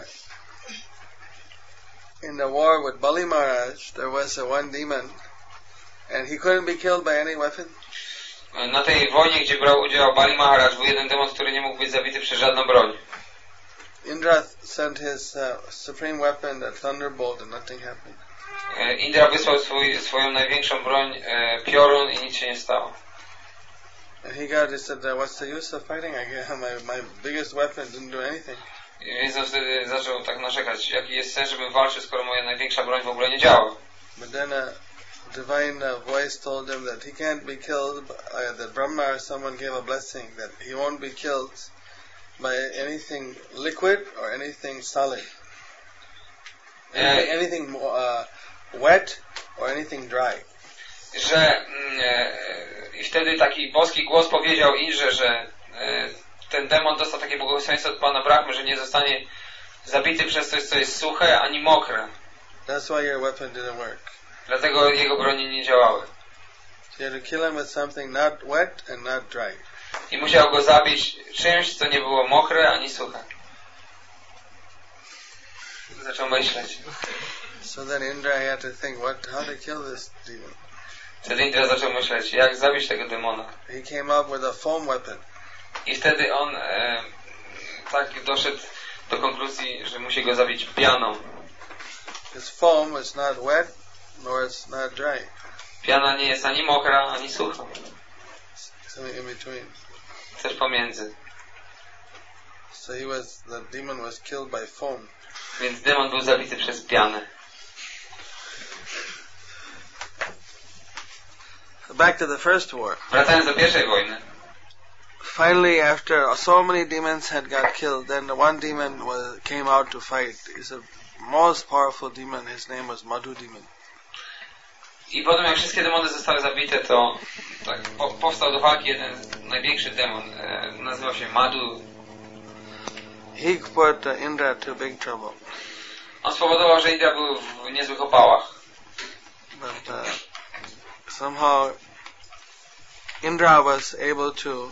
in the war with Bali Maharaj, there was a one demon, and he couldn't be killed by any weapon. Na tej wojnie, gdzie brał udział Bali Maharaj, był jeden demon, który nie mógł być zabity przez żadną broń. Indra sent his uh, supreme weapon, the thunderbolt, and nothing happened. Indra wysłał swój, swoją największą broń, e, piorun, i nic się nie stało. And he got, he said, what's the use of fighting? I guess my, my biggest weapon didn't do anything. Więc on wtedy zaczął tak narzekać, jaki jest sens, żebym walczył, skoro moja największa broń w ogóle nie działa. But then a divine uh, voice told him that he can't be killed, uh, that Brahma or someone gave a blessing, that he won't be killed by anything liquid or anything solid. Anything, anything uh, wet or anything dry. Że mm, e, i wtedy taki boski głos powiedział Indrze, że e, ten demon dostał takie błogosławieństwo od Pana Brahmy, że nie zostanie zabity przez coś, co jest suche ani mokre. That's why your weapon didn't work. Dlatego jego broni nie działały. So you had to kill him with something not wet and not dry. I musiał go zabić czymś, co nie było mokre ani suche. Zaczął myśleć. So then Indra had to think, what, how to kill this demon. Wtedy Indra zaczął myśleć, jak zabić tego demona. He came up with a foam weapon. I wtedy on e, tak doszedł do konkluzji, że musi go zabić pianą. This foam is not wet, nor it's not dry. Piana nie jest ani mokra, ani sucha. Something in between. Coś pomiędzy. So he was, the demon was killed by foam. Więc demon był zabity przez pianę. Back to the first war. Wracając do pierwszej wojny. Finally, after so many demons had got killed, then the one demon was, came out to fight. He's a most powerful demon. His name was Madhu demon. I potem jak wszystkie demony zostały zabite, to tak, po, powstał do walki jeden największy demon. E, nazywał się Madhu. He put uh, Indra to big trouble. On spowodował, że Indra był w niezłych opałach. But uh, somehow Indra was able to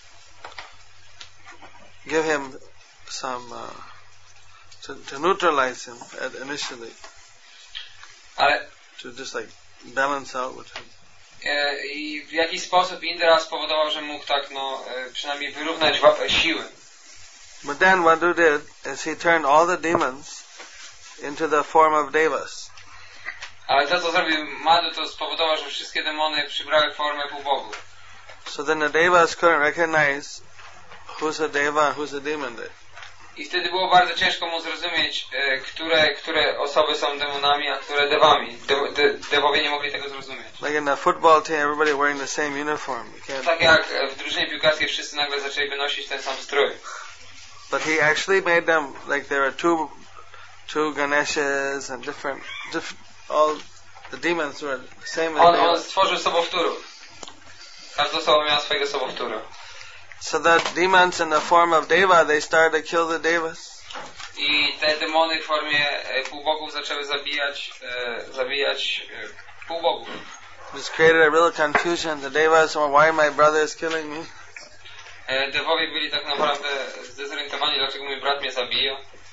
give him some uh, to, to neutralize him at initially. Ale to just like balance out with him. E, I w jakiś sposób Indra spowodował, że mógł tak no e, przynajmniej wyrównać wa- siły. But then Madhu did is he turned all the demons into the form of devas. Ale to, co zrobił Madhu, to spowodowało, że wszystkie demony przybrały formę półbogów. So then the devas couldn't recognize who's a deva and who's a demon. I wtedy było bardzo ciężko mu zrozumieć, e, które, które osoby są demonami, a które dewami. De, de, dewowie nie mogli tego zrozumieć. Like in the football team, everybody wearing the same uniform. You can't. Tak jak w drużynie piłkarskiej wszyscy nagle zaczęli wynosić ten sam strój. But he actually made them like there are two, two Ganeshas and different, different all the demons were the same. On, on stworzył sobowtórów. Każda osoba miała swojego sobowtóra. So the demons in the form of deva, they started to kill the devas. I te demony w formie e, półbogów zaczęły zabijać, e, zabijać e, półbogów. This created a real confusion. The devas were, why my brother is killing me? E, dewowie byli tak naprawdę zdezorientowani, dlaczego mój brat mnie zabija.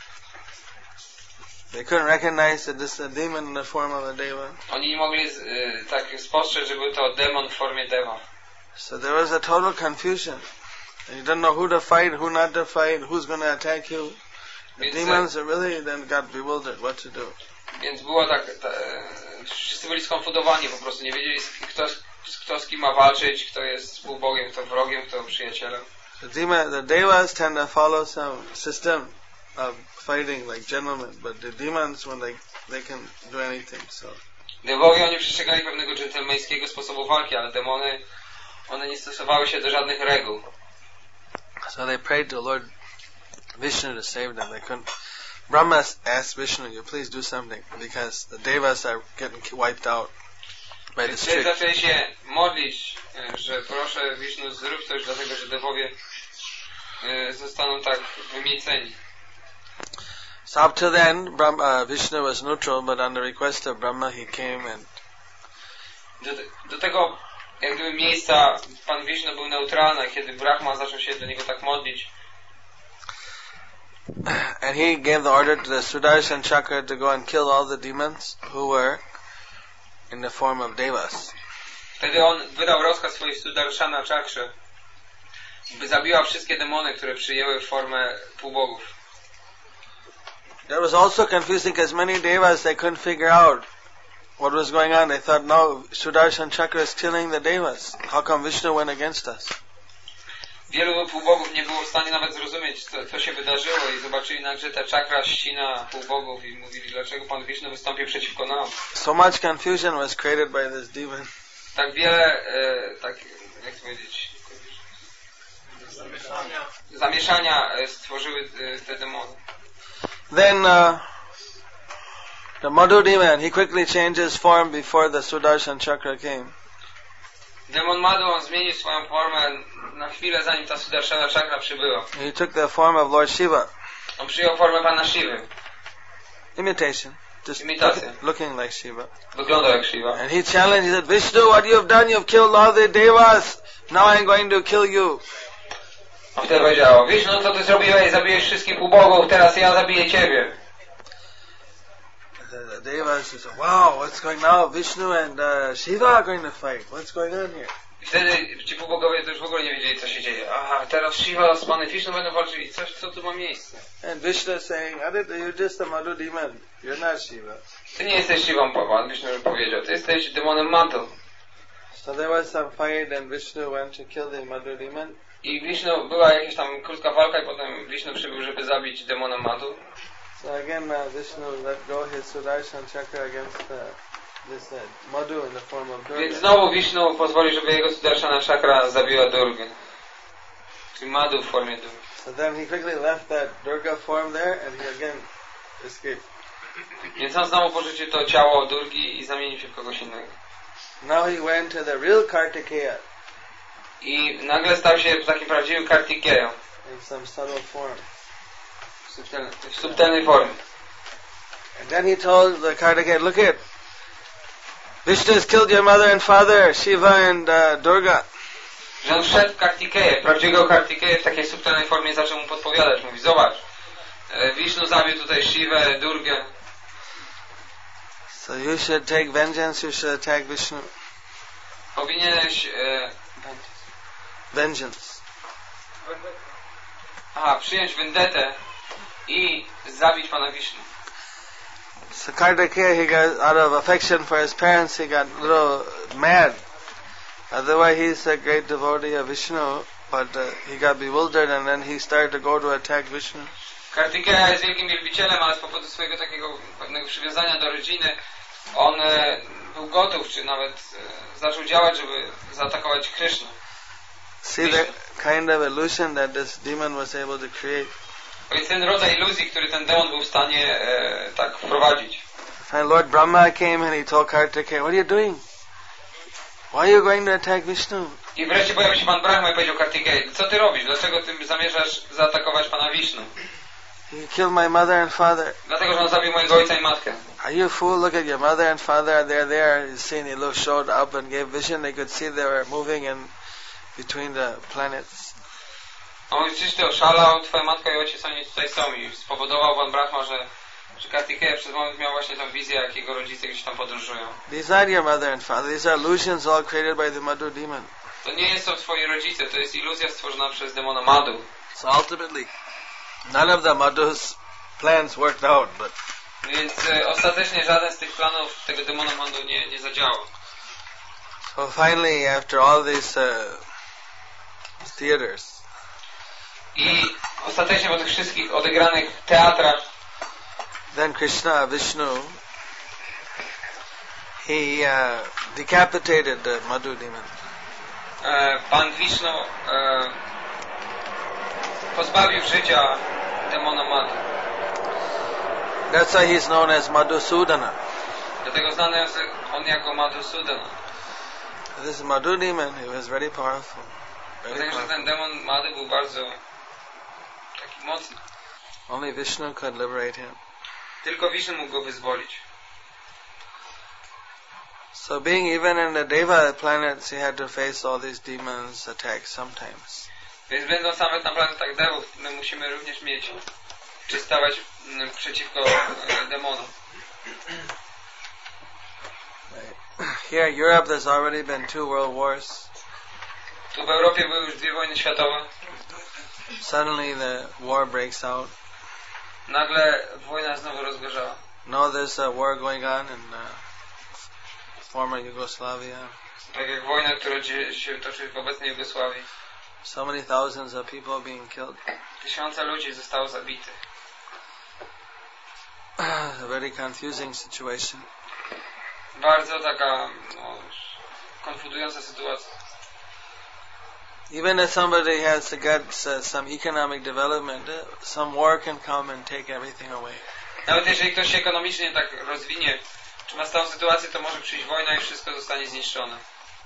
They couldn't recognize that this is a demon in the form of a deva. Oni nie mogli e, tak spostrzec, że był to demon w formie dewa. So there was a total confusion. And you don't know who to fight, who not to fight, who's going to attack you. The Więc, demons really then got bewildered what to do. Więc było tak, ta, wszyscy byli skonfudowani, po prostu nie wiedzieli kto, kto z kim ma walczyć, kto jest współbogiem, kto wrogiem, kto przyjacielem. The demon, the devas tend to follow some system of fighting like gentlemen, but the demons when they they can do anything. So Dewowie, oni przestrzegali pewnego dżentelmeńskiego sposobu walki, ale demony, one nie stosowały się do żadnych reguł. So they prayed to Lord Vishnu to save them. They couldn't. Brahma asked Vishnu, "You please do something because the devas are getting wiped out by the Wtedy streak." zaczęli się modlić, że proszę Wisznu, zrób coś, dlatego że dewowie zostaną tak wymieceni. So up to then, Brahma, uh, Vishnu was neutral, but on the request of Brahma, he came and. Do, do tego jak gdyby miejsca Pan Wisznu był neutralny, kiedy Brahma zaczął się do niego tak modlić. And he gave the order to the Sudarshan Chakra to go and kill all the demons who were in the form of devas. Wtedy on wydał rozkaz swojej Sudarshana Chakrze, by zabiła wszystkie demony, które przyjęły formę półbogów. That was also confusing because many devas, they couldn't figure out what was going on. They thought, no, Sudarshan Chakra is killing the devas. How come Vishnu went against us? Wielu półbogów nie było w stanie nawet zrozumieć, co, co się wydarzyło i zobaczyli nagle, że ta czakra ścina półbogów i mówili, dlaczego Pan Wisznu wystąpił przeciwko nam. So much confusion was created by this demon. Tak wiele, e, tak, jak to powiedzieć, zamieszania, zamieszania stworzyły e, te demony. Then uh, the Madhu demon, he quickly changed his form before the Sudarshan Chakra came. Demon Madhu, on zmienił swoją formę na chwilę, zanim ta Sudarshana Chakra przybyła. He took the form of Lord Shiva. On przyjął formę Pana Shivy. Imitation. Just Imitacja. look, looking like Shiva. Wyglądał jak Shiva. And he challenged, he said, Vishnu, what you have done? You have killed all the devas. Now I am going to kill you. On wtedy powiedział, Wisznu, co ty zrobiłeś? Zabiłeś wszystkich półbogów, teraz ja zabiję ciebie. The devas said, wow, what's going now? Vishnu and uh, Shiva are going to fight. What's going on here? I wtedy ci półbogowie to już w ogóle nie wiedzieli, co się dzieje. Aha, teraz Shiva z Panem Wisznu będą walczyli. Coś, co tu ma miejsce? And Vishnu saying, Aditya, you're just a Madhu demon. You're not Shiva. Ty nie jesteś Shivą, Pan Wisznu powiedział. Ty jesteś demonem Madhu. So there was some fight and Vishnu went to kill the Madhu demon. I Wisznu, była jakaś tam krótka walka i potem Wisznu przybył, żeby zabić demona Madhu. So again, uh, Vishnu let go his Sudarshan Chakra against the, this uh, Madhu in the form of Durga. Więc znowu Wisznu pozwoli, żeby jego Sudarshana Chakra zabiła Durgę. Czyli Madhu w formie Durgi. So then he quickly left that Durga form there and he again escaped. Więc on znowu porzucił to ciało Durgi i zamienił się w kogoś innego. Now he went to the real Kartikeya. I nagle stał się takim prawdziwym Kartikeją. In some subtle form. W subtelnej, w subtelnej formie. And then he told the Kartikeya, look it, Vishnu has killed your mother and father, Shiva and uh, Durga. Że on wszedł w Kartikeję, prawdziwego Kartikeję w takiej subtelnej formie zaczął mu podpowiadać. Mówi, zobacz, Wisznu zabił tutaj Shivę, Durgę. So you should take vengeance, you should attack Vishnu. Powinieneś... E, vengeance. Aha, przyjąć vendetę i zabić Pana Wisznu. So Kartikeya, he got, out of affection for his parents, he got a little mad. Otherwise he's a great devotee of Vishnu, but uh, he got bewildered and then he started to go to attack Vishnu. Kartikeya jest wielkim wielbicielem, ale z powodu swojego takiego pewnego przywiązania do rodziny on e, był gotów, czy nawet e, zaczął działać, żeby zaatakować Krishna. See the kind of illusion that this demon was able to create. To jest ten rodzaj iluzji, który ten demon był w stanie e, tak wprowadzić. And Lord Brahma came and he told Kartikeya, what are you doing? Why are you going to attack Vishnu? I wreszcie pojawił się Pan Brahma i powiedział Kartikeya, co ty robisz? Dlaczego ty zamierzasz zaatakować Pana Wisznu? He killed my mother and father. Dlatego, że on zabił mojego ojca i matkę. Are you a fool? Look at your mother and father. They're there. You see, he looked, showed up and gave vision. They could see they were moving in between the planets. On mówi, czyś ty oszalał, twoja matka i ojciec oni tutaj są. I spowodował Pan Brahma, że, że Kartikeya przez moment miał właśnie tę wizję, jak jego rodzice gdzieś tam podróżują. These are your mother and father. These are illusions all created by the Madhu demon. To nie jest są twoi rodzice, to jest iluzja stworzona przez demona Madhu. So ultimately, none of the Madhu's plans worked out, but Więc e, ostatecznie żaden z tych planów tego demona Madhu nie, nie zadziałał. so finally, after all these uh, theaters, I ostatecznie po tych wszystkich odegranych teatrach then Krishna, Vishnu, he uh, decapitated the Madhu demon. e, Pan Wisznu e, pozbawił życia demona Mady. That's why he's known as Madhusudana. Dlatego znany jest on jako Madhusudana. This Madhu demon, he was very powerful. Very Dlatego, że ten demon Mady był bardzo taki mocny. Only Vishnu could liberate him. Tylko Vishnu mógł go wyzwolić. So being even in the Deva planets, he had to face all these demons' attacks sometimes. Więc będąc nawet na planetach Devów, my musimy również mieć, czy stawać m, przeciwko e, demonom. Here in Europe there's already been two world wars. Tu w Europie były już dwie wojny światowe. Suddenly the war breaks out. Nagle wojna znowu rozgorzała. No, there's a war going on in uh, former Yugoslavia. Tak jak wojna, która się toczy w obecnej Jugosławii. So many thousands of people being killed. Tysiące ludzi zostało zabitych. A very confusing situation. Bardzo taka no, konfudująca sytuacja. Even if somebody has to get uh, some economic development, uh, some war can come and take everything away. Nawet jeżeli ktoś się ekonomicznie tak rozwinie, czy ma stałą sytuację, to może przyjść wojna i wszystko zostanie zniszczone.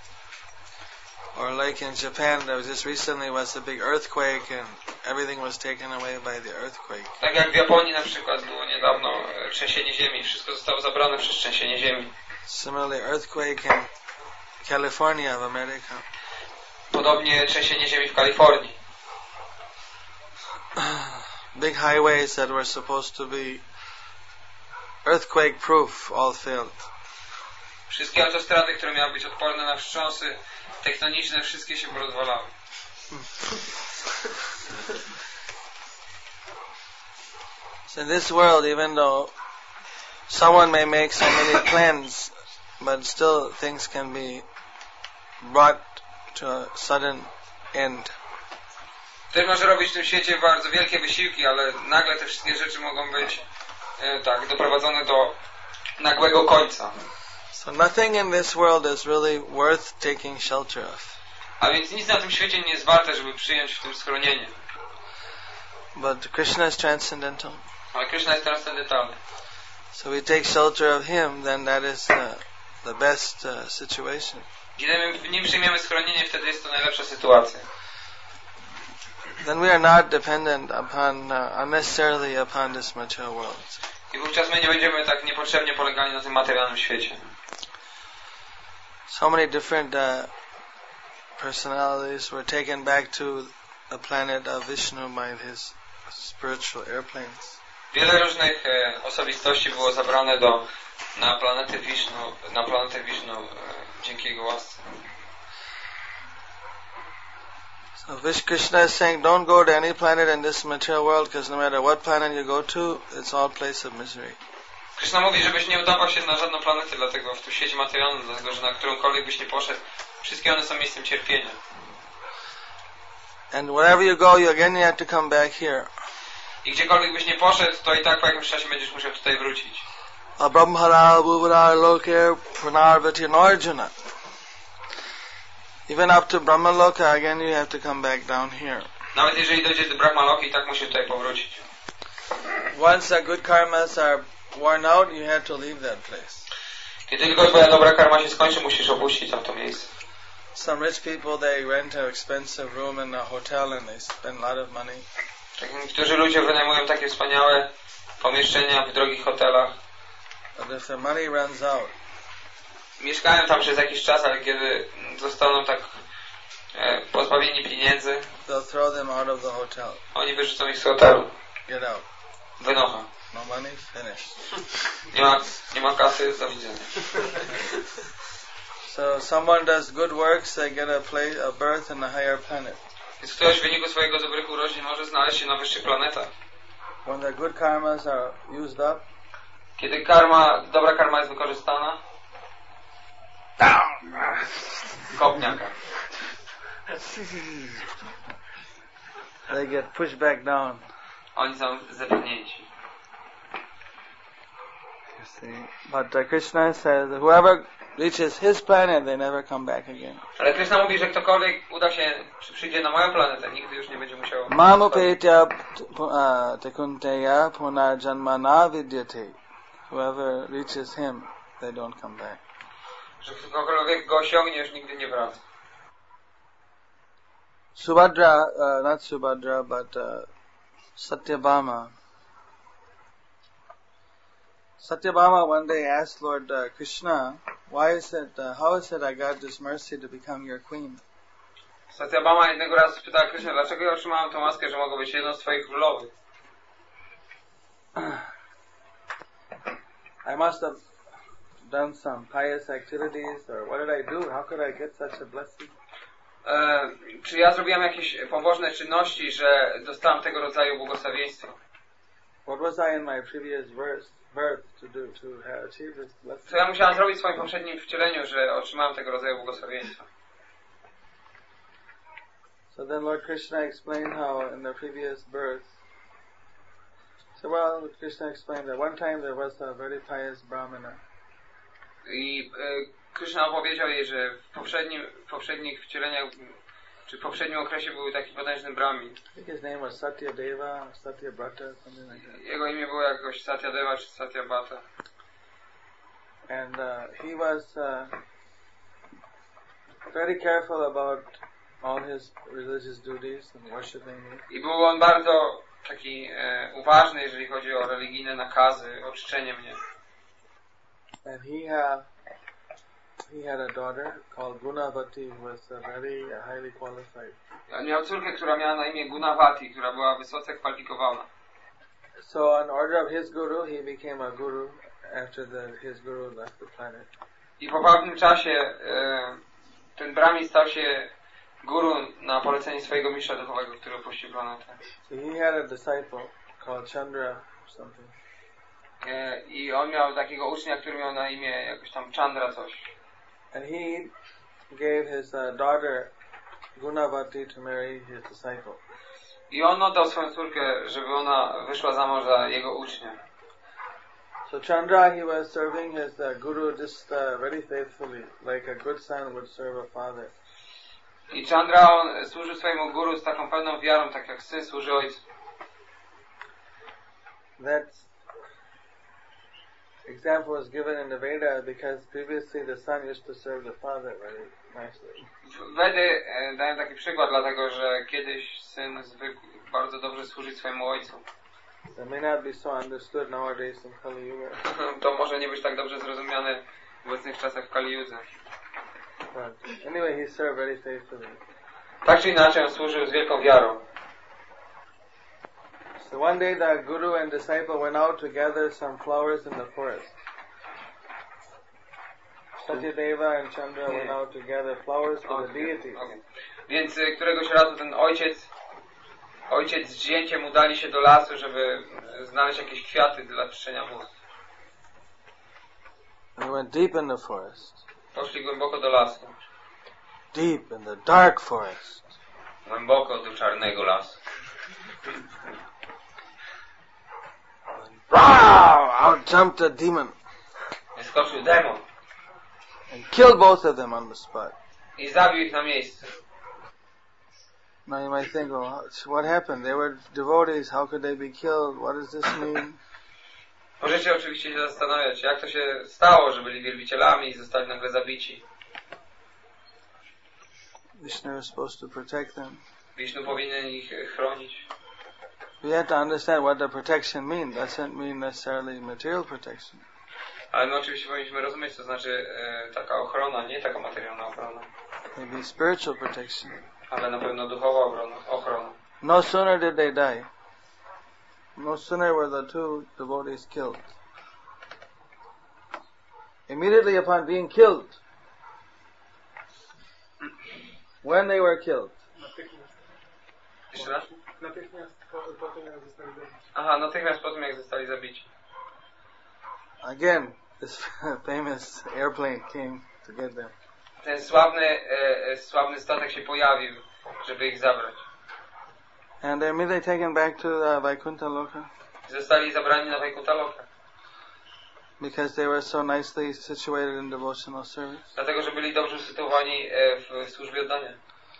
Or like in Japan, there was just recently was a big earthquake and everything was taken away by the earthquake. Tak jak w Japonii na przykład było niedawno trzęsienie ziemi, wszystko zostało zabrane przez trzęsienie ziemi. Similarly, earthquake in California of America. Podobnie trzęsienie ziemi w Kalifornii. Big highways that were supposed to be earthquake proof all failed. Wszystkie autostrady, które miały być odporne na wstrząsy tektoniczne, wszystkie się porozwalały. So in this world, even though someone may make so many plans, but still things can be brought to a sudden end. Ktoś może robić w tym świecie bardzo wielkie wysiłki, ale nagle te wszystkie rzeczy mogą być e, tak doprowadzone do nagłego końca. So nothing in this world is really worth taking shelter of. A więc nic na tym świecie nie jest warte, żeby przyjąć w tym schronienie. But Krishna is transcendental. Ale Krishna jest transcendentalny. So we take shelter of Him, then that is the, the best uh, situation. Kiedy my w nim przyjmiemy schronienie, wtedy jest to najlepsza sytuacja. Then we are not dependent upon uh, unnecessarily upon this material world. I wówczas my nie będziemy tak niepotrzebnie polegali na tym materialnym świecie. So many different uh, personalities were taken back to the planet of Vishnu by his spiritual airplanes. Wiele różnych e, osobistości było zabrane do na planetę Vishnu, na planetę Vishnu e, dzięki jego łasce. So Vish Krishna is saying, don't go to any planet in this material world, because no matter what planet you go to, it's all place of misery. Krishna mówi, żebyś nie udawał się na żadną planetę, dlatego w tym świecie materialnym, dlatego że na którąkolwiek byś nie poszedł, wszystkie one są miejscem cierpienia. And wherever you go, you again you have to come back here. I gdziekolwiek byś nie poszedł, to i tak po jakimś czasie będziesz musiał tutaj wrócić. Abrahmara bhuvara loke pranarvati Arjuna. Even up to Brahmaloka, again you have to come back down here. Nawet jeżeli dojdzie do Brahmaloki, i tak musisz tutaj powrócić. Once the good karmas are worn out, you have to leave that place. Kiedy tylko twoja dobra karma się skończy, musisz opuścić tamto miejsce. Some rich people, they rent an expensive room in a hotel and they spend a lot of money. Tak, niektórzy ludzie wynajmują takie wspaniałe pomieszczenia w drogich hotelach. But if the money runs out, mieszkają tam przez jakiś czas, ale kiedy zostaną tak e, pozbawieni pieniędzy, they'll throw them out of the hotel. Oni wyrzucą ich z hotelu. Get out. Wynocha. No money, finish. Nie ma, nie ma kasy, do widzenia. So someone does good works, they get a place, a birth in a higher planet. Więc ktoś w wyniku swojego dobrych urodzin może znaleźć się na wyższych planetach. When the good karmas are used up, kiedy karma, dobra karma jest wykorzystana, kopniaka. They get pushed back down. Oni są zepchnięci. See, but uh, Krishna says whoever reaches his planet, they never come back again. Ale Krishna mówi, że ktokolwiek uda się, czy przyjdzie na moją planetę, nigdy już nie będzie musiał... Mamupetya tekunteya punarjanma na vidyate. Whoever reaches him, they don't come back. Że ktokolwiek go osiągnie, już nigdy nie wraca. Subhadra, uh, not Subhadra, but uh, Satyabhama. Satyabhama one day asked Lord uh, Krishna, why is it, uh, how is it I got this mercy to become your queen? Satyabhama jednego razu spytała Krishna, dlaczego ja otrzymałem tę łaskę, że mogę być jedną z twoich królowych? I must have done some pious activities, or what did I do? How could I get such a blessing? E, czy ja zrobiłem jakieś pobożne czynności, że dostałem tego rodzaju błogosławieństwo? What was I in my previous verse, birth to do to have achieved this blessing? Co ja musiałem zrobić w swoim poprzednim wcieleniu, że otrzymałem tego rodzaju błogosławieństwo? So then Lord Krishna explained how in the previous birth. So well, Krishna explained that one time there was a very pious brahmana. I e, Krishna opowiedział jej, że w poprzednim, w poprzednich wcieleniach, czy w poprzednim okresie był taki potężny brahmin. I think his name was Satyadeva, Satyabrata, something like that. Jego imię było jakoś Satyadeva czy Satyabhata. And uh, he was uh, very careful about all his religious duties and worshiping me. I był on bardzo taki e, uważny, jeżeli chodzi o religijne nakazy, o czczenie mnie. And he uh, he had a daughter called Gunavati, who was uh, very uh, highly qualified. On miał córkę, która miała na imię Gunavati, która była wysoce kwalifikowana. So on order of his guru, he became a guru after the, his guru left the planet. I po pewnym czasie e, ten brahmin stał się guru na polecenie swojego mistrza duchowego, który opuścił planetę. So he had a disciple called Chandra or something. E, I on miał takiego ucznia, który miał na imię jakoś tam Chandra coś. And he gave his uh, daughter Gunavati to marry his disciple. I on oddał swoją córkę, żeby ona wyszła za mąż za jego ucznia. So Chandra, he was serving his uh, guru just uh, very faithfully, like a good son would serve a father. I Chandra, on służył swojemu guru z taką pełną wiarą, tak jak syn służy ojcu. That example was given in the Veda because previously the son used to serve the father very nicely. Wedy e, dają taki przykład, dlatego że kiedyś syn zwykł bardzo dobrze służyć swojemu ojcu. That may not be so understood nowadays in Kali Yuga. To może nie być tak dobrze zrozumiane w obecnych czasach w Kali Judze. But anyway, he served very faithfully. Tak czy inaczej on służył z wielką wiarą. So one day the guru and disciple went out to gather some flowers in the forest. Satyadeva and Chandra went out to gather flowers for the deity. Okay. Więc y, któregoś razu ten ojciec ojciec z zięciem udali się do lasu, żeby znaleźć jakieś kwiaty dla czczenia bóstw. They went deep in the forest. Poszli głęboko do lasu. Deep in the dark forest. Głęboko do czarnego lasu. Wow! Out jumped a demon. Wyskoczył demon. And killed both of them on the spot. I zabił ich na miejscu. Now you might think, well, what happened? They were devotees. How could they be killed? What does this mean? Możecie oczywiście się zastanawiać, jak to się stało, że byli wielbicielami i zostali nagle zabici. Vishnu is supposed to protect them. Wisznu powinien ich chronić. We have to understand what the protection means. Doesn't mean necessarily material protection. Ale my oczywiście powinniśmy rozumieć, co znaczy e, taka ochrona, nie taka materialna ochrona. Maybe spiritual protection. Ale na pewno duchowa ochrona. ochrona. No sooner did they die. No sooner were the two devotees killed. Immediately upon being killed, when they were killed, Jeszcze raz? Natychmiast po, po tym, jak zostali zabici. Aha, natychmiast po tym, jak zostali zabici. again, this famous airplane came to get them. Ten sławny, e, sławny statek się pojawił, żeby ich zabrać. And they're immediately taken back to uh, Vaikuntha Loka. Zostali zabrani na Vaikuntha Loka. Because they were so nicely situated in devotional service. Dlatego, że byli dobrze usytuowani w, w służbie oddania.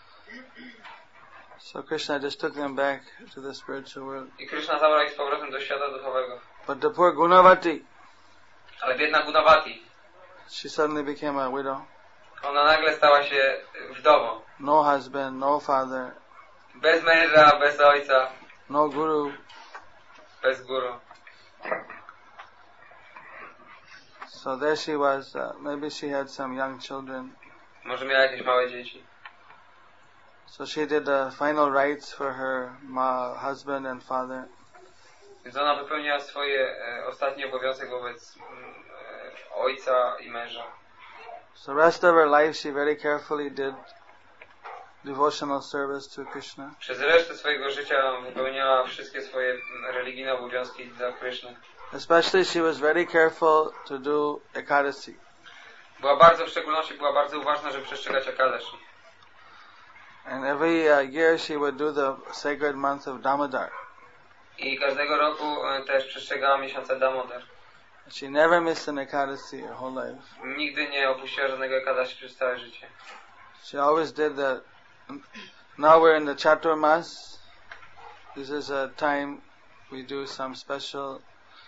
So Krishna just took them back to the spiritual world. I Krishna zabrał ich z powrotem do świata duchowego. But the poor Gunavati, ale biedna Gunavati, she suddenly became a widow. Ona nagle stała się wdową. No husband, no father. Bez męża, bez ojca. No guru. Bez guru. So there she was. Uh, maybe she had some young children. Może miała jakieś małe dzieci. So she did the final rites for her ma, husband and father. Więc ona wypełniła swoje e, ostatni obowiązek wobec e, ojca i męża. So the rest of her life she very carefully did devotional service to Krishna. Przez resztę swojego życia wypełniała wszystkie swoje religijne obowiązki dla Krishny. Especially she was very careful to do Ekadasi. Była bardzo, w szczególności była bardzo uważna, żeby przestrzegać Ekadashi. And every uh, year she would do the sacred month of Damodar. I każdego roku e, też przestrzegała miesiąca Damodar. She never missed an Ekadasi her whole life. Nigdy nie opuściła żadnego Ekadashi przez całe życie. She always did that. Now we're in the Chaturmas. This is a time we do some special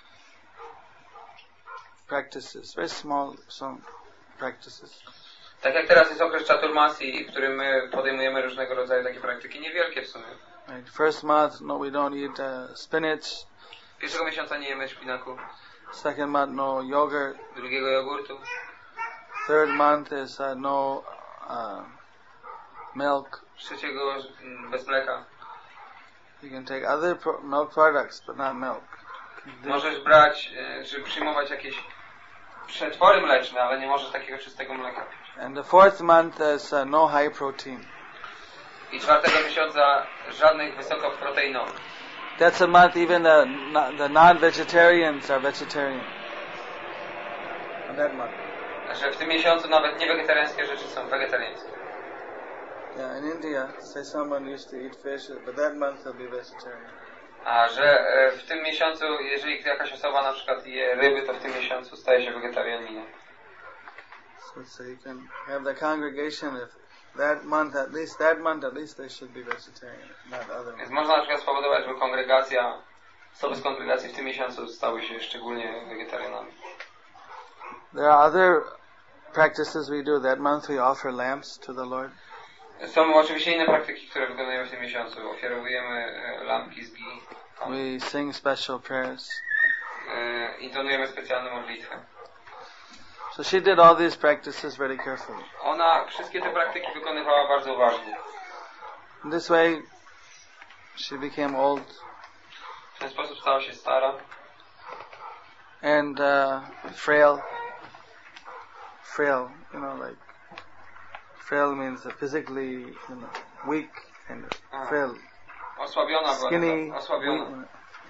practices, very small some practices. Tak jak teraz jest okres Chaturmasi, w którym my podejmujemy różnego rodzaju takie praktyki, niewielkie w sumie. Right. First month, no, we don't eat uh, spinach. Pierwszego miesiąca nie jemy szpinaku. Second month, no yogurt. Drugiego jogurtu. Third month is uh, no uh, milk. Trzeciego bez mleka. You can take other pro- milk products, but not milk. Możesz brać, czy przyjmować jakieś przetwory mleczne, ale nie możesz takiego czystego mleka. And the fourth month is uh, no high protein. I czwartego miesiąca żadnych wysokoproteinowych. That's a month even the the non-vegetarians are vegetarian. On that month. Że w tym miesiącu nawet niewegetariańskie rzeczy są wegetariańskie. Yeah, in India, say someone used to eat fish, but that month they'll be vegetarian. A że w tym miesiącu, jeżeli jakaś osoba na przykład je ryby, to w tym miesiącu staje się wegetarianinem. So, so you can have the congregation if that month at least that month at least they should be vegetarian, not other. Więc można na przykład spowodować, żeby kongregacja, osoby z kongregacji w tym miesiącu stały się szczególnie wegetarianami. There are other practices we do that month. We offer lamps to the Lord. Są oczywiście inne praktyki, które wykonujemy w tym miesiącu. Ofiarowujemy lampki z ghee. We sing special prayers. E, intonujemy specjalne modlitwy. So she did all these practices very carefully. Ona wszystkie te praktyki wykonywała bardzo uważnie. In this way, she became old. W ten sposób stała się stara. And uh, frail. Frail, you know, like frail means physically, you know, weak and frail. Osłabiona była. Skinny, Osłabiona. weak.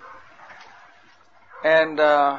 And uh,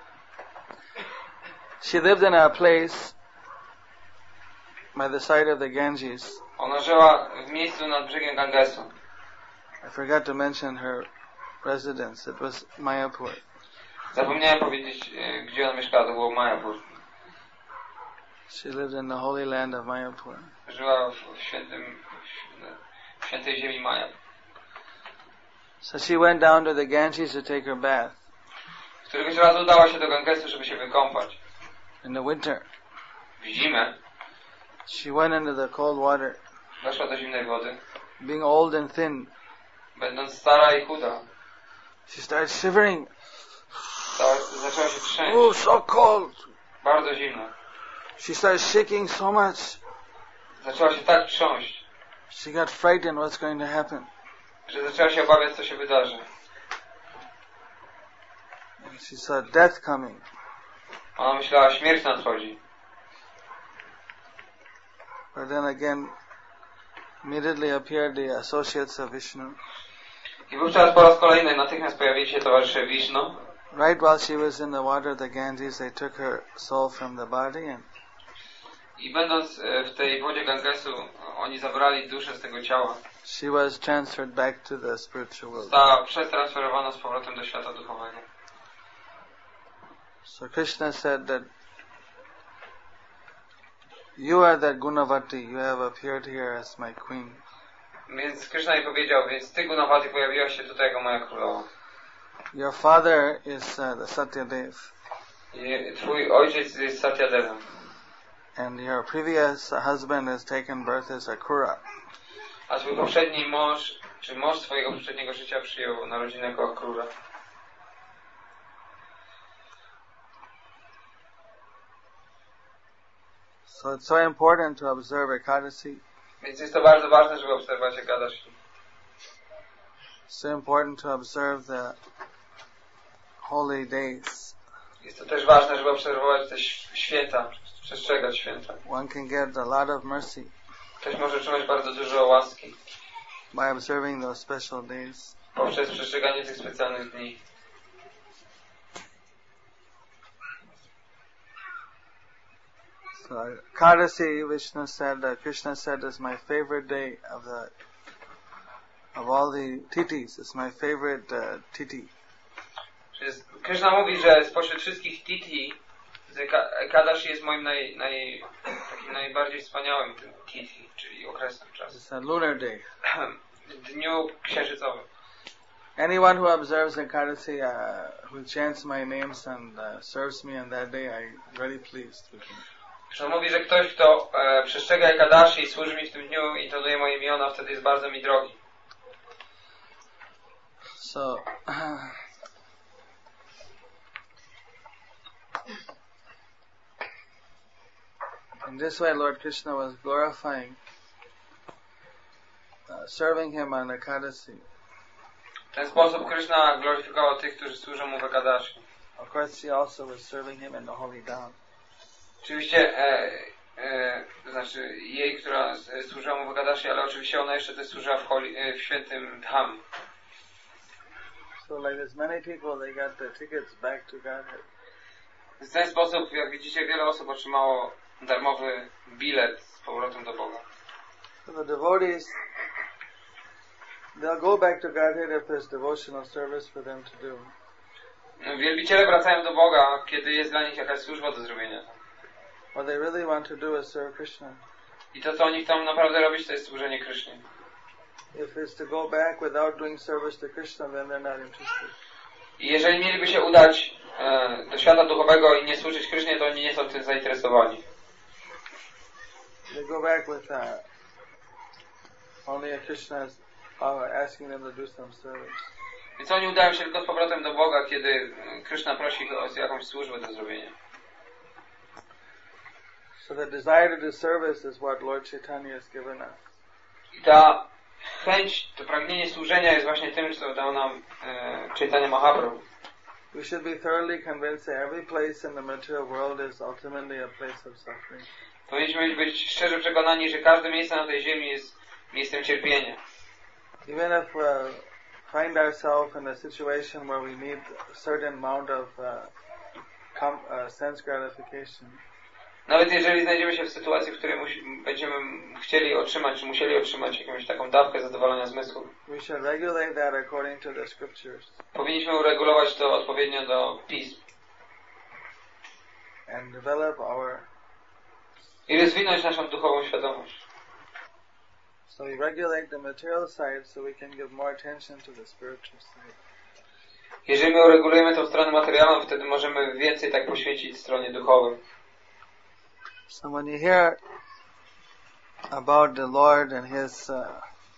she lived in a place by the side of the Ganges. Ona żyła w miejscu nad brzegiem Gangesu. I forgot to mention her residence. It was Mayapur. Zapomniałem powiedzieć, gdzie ona mieszkała. To było Mayapur. She lived in the holy land of Mayapur. Żyła w świętym, w świętej ziemi Mayapur. So she went down to the Ganges to take her bath. Któregoś razu udała się do Gangesu, żeby się wykąpać. In the winter. W zimę. She went into the cold water. Weszła do zimnej wody. Being old and thin. Będąc stara i chuda. She started shivering. Stała, zaczęła się trzęść. Oh, so cold. Bardzo zimno. She started shaking so much. Zaczęła się tak trząść. She got frightened what's going to happen. Że zaczęła się obawiać, co się wydarzy. And she saw death coming. Ona myślała, śmierć nadchodzi. But then again, immediately appeared the associates of Vishnu. I wówczas po raz kolejny natychmiast pojawili się towarzysze Vishnu. Right while she was in the water of the Ganges, they took her soul from the body and I będąc w tej wodzie Gangesu, oni zabrali duszę z tego ciała. she was transferred back to the spiritual world. Została przetransferowana z powrotem do świata duchowego. So Krishna said that you are that Gunavati, you have appeared here as my queen. Więc Krishna jej powiedział, więc ty Gunavati pojawiłaś się tutaj jako moja królowa. Your father is uh, the Satyadev. I twój ojciec jest Satyadevem. And your previous husband has taken birth as Akrura. A twój poprzedni mąż, czy mąż twojego poprzedniego życia przyjął narodziny jako Akrura. So it's so important to observe Ekadasi. Więc jest to bardzo ważne, żeby obserwować Ekadashi. So important to observe the holy days. Jest to też ważne, żeby obserwować te święta, przestrzegać święta. One can get a lot of mercy. Ktoś może otrzymać bardzo dużo łaski by observing those special days. Poprzez przestrzeganie tych specjalnych dni. So, Ekadasi, Vishnu said, uh, Krishna said, is my favorite day of the of all the titis. It's my favorite uh, titi. Krishna mówi, że spośród wszystkich titi, Ekadashi jest moim naj, naj, takim najbardziej wspaniałym tym titi, czyli okresem czasu. It's a lunar day. Dniu księżycowym. Anyone who observes Ekadasi, uh, who chants my names and uh, serves me on that day, I'm very pleased with him. Krishna mówi, że ktoś, kto e, przestrzega Ekadashi i służy mi w tym dniu i tonuje moje imiona, wtedy jest bardzo mi drogi. So, in this way, Lord Krishna was glorifying, uh, serving him on Ekadasi. W ten sposób Krishna gloryfikował tych, którzy służą mu w Ekadashi. Of course, he also was serving him in the holy Dham. Oczywiście, e, e, to znaczy jej, która służyła mu w Ekadashi, ale oczywiście ona jeszcze też służyła w, holi, e, w świętym Dham. So, like there's many people, they got the tickets back to Godhead. W ten sposób, jak widzicie, wiele osób otrzymało darmowy bilet z powrotem do Boga. So the devotees, they'll go back to Godhead if there's devotional service for them to do. Wielbiciele wracają do Boga, kiedy jest dla nich jakaś służba do zrobienia. What they really want to do is serve Krishna. I to, co oni chcą naprawdę robić, to jest służenie Krysznie. If it's to go back without doing service to Krishna, then they're not interested. I jeżeli mieliby się udać e, do świata duchowego i nie służyć Krysznie, to oni nie są tym zainteresowani. They go back with uh, only a Krishna is uh, asking them to do some service. Więc oni udają się tylko z powrotem do Boga, kiedy Kryszna prosi ich o jakąś służbę do zrobienia. So the desire to do service is what Lord Chaitanya has given us. I ta chęć, to pragnienie służenia jest właśnie tym, co dał nam e, Chaitanya Mahaprabhu. We should be thoroughly convinced that every place in the material world is ultimately a place of suffering. Powinniśmy być szczerze przekonani, że każde miejsce na tej ziemi jest miejscem cierpienia. Even if we find ourselves in a situation where we need a certain amount of uh, com- uh, sense gratification. Nawet jeżeli znajdziemy się w sytuacji, w której musi, będziemy chcieli otrzymać, czy musieli otrzymać jakąś taką dawkę zadowolenia zmysłu, We should regulate that according to the scriptures. Powinniśmy uregulować to odpowiednio do pism. And develop our... I rozwinąć naszą duchową świadomość. So we regulate the material side so we can give more attention to the spiritual side. Jeżeli my uregulujemy tą stronę materialną, wtedy możemy więcej tak poświęcić stronie duchowej. So when you hear about the Lord and His uh,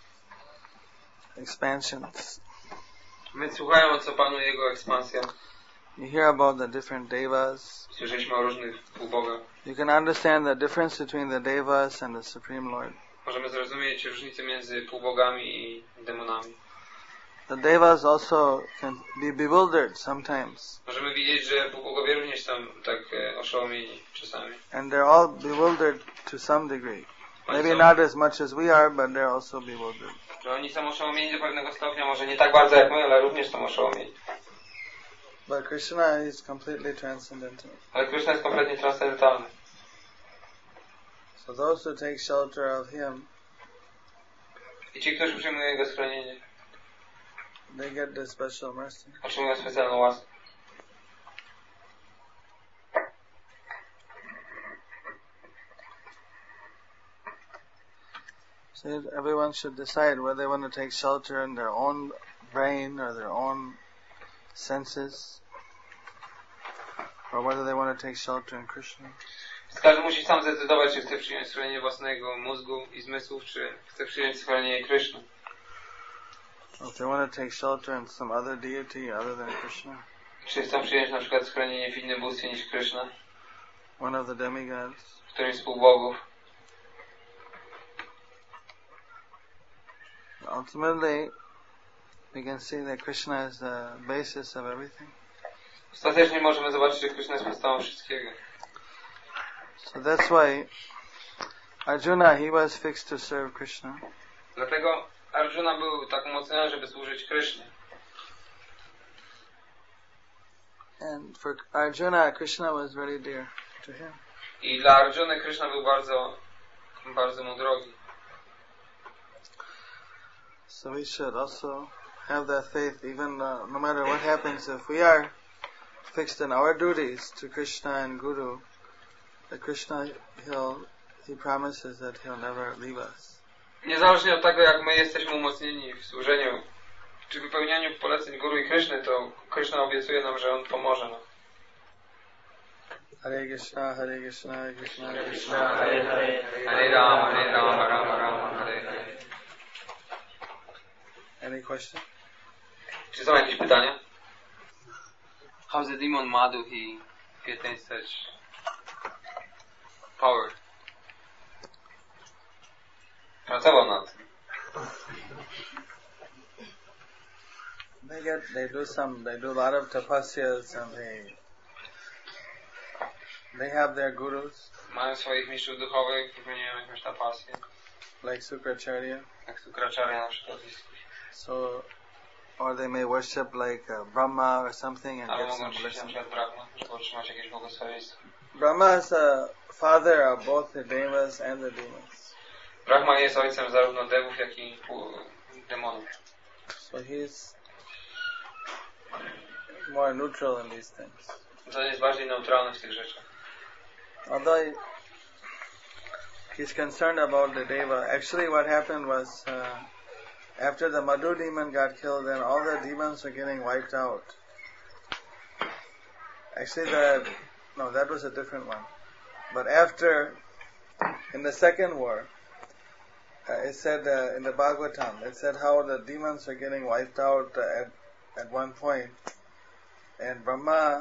expansions, Więc słuchając o Panu Jego ekspansję, you hear about the different devas. słyszeliśmy o różnych półbogach. You can understand the difference between the devas and the Supreme Lord. Możemy zrozumieć różnicę między półbogami i demonami. The devas also can be bewildered sometimes. Możemy widzieć, że półbogowie również są tak e, oszołomieni czasami. And they're all bewildered to some degree. Maybe not as much as we are, but they're also bewildered. Że oni są oszołomieni do pewnego stopnia, może nie tak bardzo jak my, ale również są oszołomieni. But Krishna is completely transcendental. Ale Krishna jest kompletnie transcendentalny. So those who take shelter of Him, I ci, którzy przyjmują Jego schronienie, they get the special mercy. otrzymują specjalną łaskę. So everyone should decide whether they want to take shelter in their own brain or their own senses, or whether they want to take shelter in Krishna. Każdy musi sam zdecydować, czy chce przyjąć schronienie własnego mózgu i zmysłów, czy chce przyjąć schronienie Kryszny. If they want to take shelter in some other deity other than Krishna, Czy chcą przyjąć na przykład schronienie w innym bóstwie niż Kryszna, one of the demigods, którymś z półbogów. ultimately we can see that Krishna is the basis of everything. Ostatecznie możemy zobaczyć, że Kryszna jest podstawą wszystkiego. So that's why Arjuna, he was fixed to serve Krishna. Dlatego Arjuna był tak umocniony, żeby służyć Krysznie. And for Arjuna, Krishna was very dear to him. I dla Arjuny Kryszna był bardzo, bardzo mu drogi. So we should also have that faith, even uh, no matter what happens, if we are fixed in our duties to Krishna and Guru, that Krishna, he'll, he promises that he'll never leave us. Niezależnie od tego, jak my jesteśmy umocnieni w służeniu czy wypełnianiu poleceń Guru i Kryszny, to Kryszna obiecuje nam, że On pomoże nam. Hare Krishna, Hare Krishna, Hare Krishna, Hare Krishna, Hare Hare, Hare Rama, Hare Rama, Rama Rama, Hare Hare. Any question? Czy są jakieś pytania? How's the demon Madhu he getting such power? Pracował nad tym. They get, they do some, they do a lot of tapasyas and they, they have their gurus. Mają swoich mistrzów duchowych, wypełniają jakąś tapasję. Like Sukracharya. Jak Sukracharya na przykład. So, or they may worship like uh, Brahma or something and Albo get some mogą czcić na blessing. przykład Brahma, żeby otrzymać jakieś błogosławieństwo. Brahma is the father of both the devas and the demons. Brahma jest ojcem zarówno devów, jak i demonów. So he's more neutral in these things. To jest bardziej neutralny w tych rzeczach. Although he, he's concerned about the deva, actually what happened was uh, after the Madhu demon got killed, then all the demons were getting wiped out. Actually, the no, that was a different one. But after, in the second war, uh, it said uh, in the Bhagavatam, it said how the demons were getting wiped out uh, at at one point, and Brahma,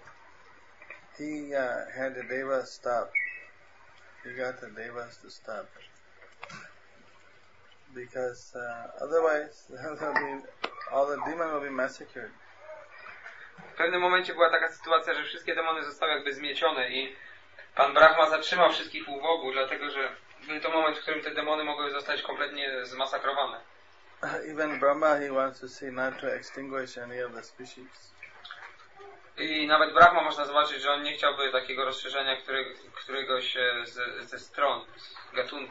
he uh, had the devas stop. He got the devas to stop. Because uh, otherwise, be, all the demons will be massacred. W pewnym momencie była taka sytuacja, że wszystkie demony zostały jakby zmiecione i Pan Brahma zatrzymał wszystkich półbogów, dlatego że był to moment, w którym te demony mogły zostać kompletnie zmasakrowane. Even Brahma, he wants to see not to extinguish any of the species. I nawet Brahma można zobaczyć, że on nie chciałby takiego rozszerzenia które, któregoś ze, ze stron, z gatunku.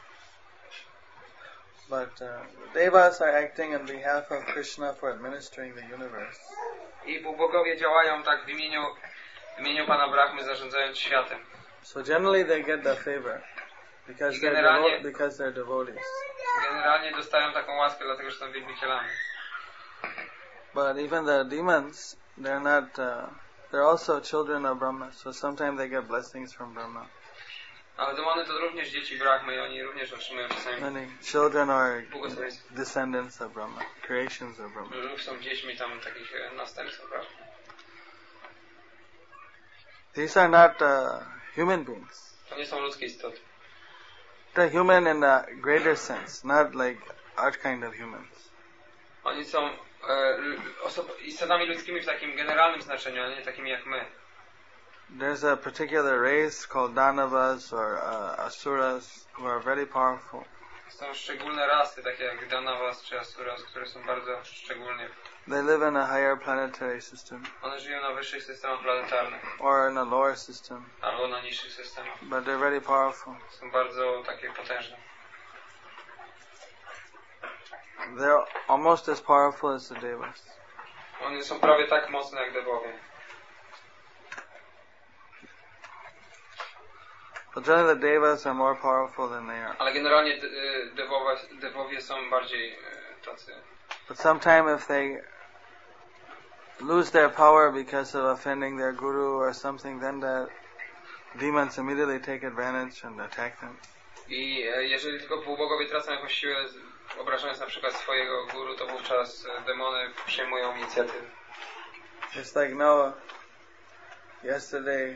But uh, devas are acting on behalf of Krishna for administering the universe. I półbogowie działają tak w imieniu, w imieniu Pana Brahmy, zarządzając światem. So generally they get the favor because they're, devo- because they're devotees. Generalnie dostają taką łaskę, dlatego że są wielbicielami. But even the demons, they're not. Uh, they're also children of Brahma. So sometimes they get blessings from Brahma. Ale demony to również dzieci Brahmy i oni również otrzymują czasami. Many children are descendants of Brahma, creations of Brahma. Lub są dziećmi tam takich następców Brahmy. These are not uh, human beings. To nie są ludzkie istoty. They're human in a greater sense, not like our kind of humans. Oni są e, osob- istotami ludzkimi w takim generalnym znaczeniu, a nie takimi jak my. There's a particular race called Danavas or uh, Asuras who are very powerful. Są szczególne rasy, takie jak Danavas czy Asuras, które są bardzo szczególnie. They live in a higher planetary system. One żyją na wyższych systemach planetarnych. Or in a lower system. Albo na niższych systemach. But they're very powerful. Są bardzo takie potężne. They're almost as powerful as the devas. One są prawie tak mocne jak dewowie. But generally the devas are more powerful than they are. Ale generalnie dewowie, dewowie są bardziej tacy. But sometime if they lose their power because of offending their guru or something, then the demons immediately take advantage and attack them. I jeżeli tylko półbogowie tracą jakąś siłę, obrażając na przykład swojego guru, to wówczas demony przejmują inicjatywę. It's like Noah. Yesterday,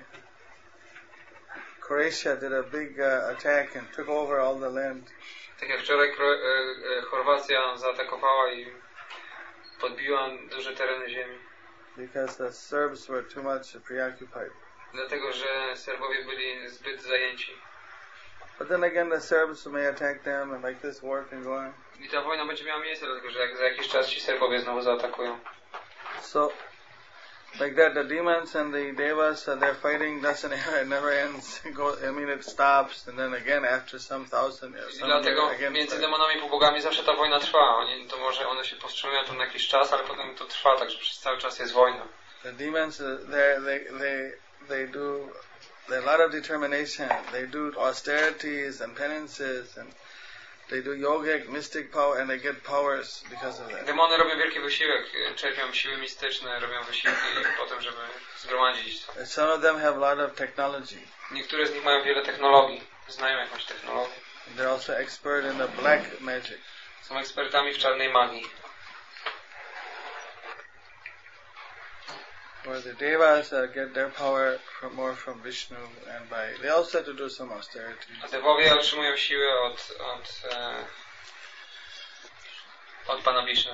Croatia did a big uh, attack and took over all the land. Tak jak wczoraj Kro- e, e, Chorwacja zaatakowała i podbiła duże tereny ziemi. Because the Serbs were too much preoccupied. Dlatego, że Serbowie byli zbyt zajęci. But then again, the Serbs may attack them, and like this war can go on. I ta wojna będzie miała miejsce, dlatego że jak za jakiś czas ci Serbowie znowu zaatakują. So, like that, the demons and the devas, uh, their fighting doesn't it never ends. Go, I mean, it stops, and then again after some thousand years. I dlatego między demonami i półbogami zawsze ta wojna trwa. Oni, to może one się powstrzymują tam na jakiś czas, ale potem to trwa, także przez cały czas jest wojna. The demons, uh, they they they they do. They have a lot of determination. They do austerities and penances, and they do yogic, mystic power, and they get powers because of that. Demony robią wielki wysiłek, czerpią siły mistyczne, robią wysiłki po tym, żeby zgromadzić. Some of them have a lot of technology. Niektóre z nich mają wiele technologii, znają jakąś technologię. They're also expert in the black magic. Są ekspertami w czarnej magii. Where the devas uh, get their power from, more from Vishnu, and by they also have to do some austerities. A dewowie otrzymują siłę od od e, od Pana Wisznu.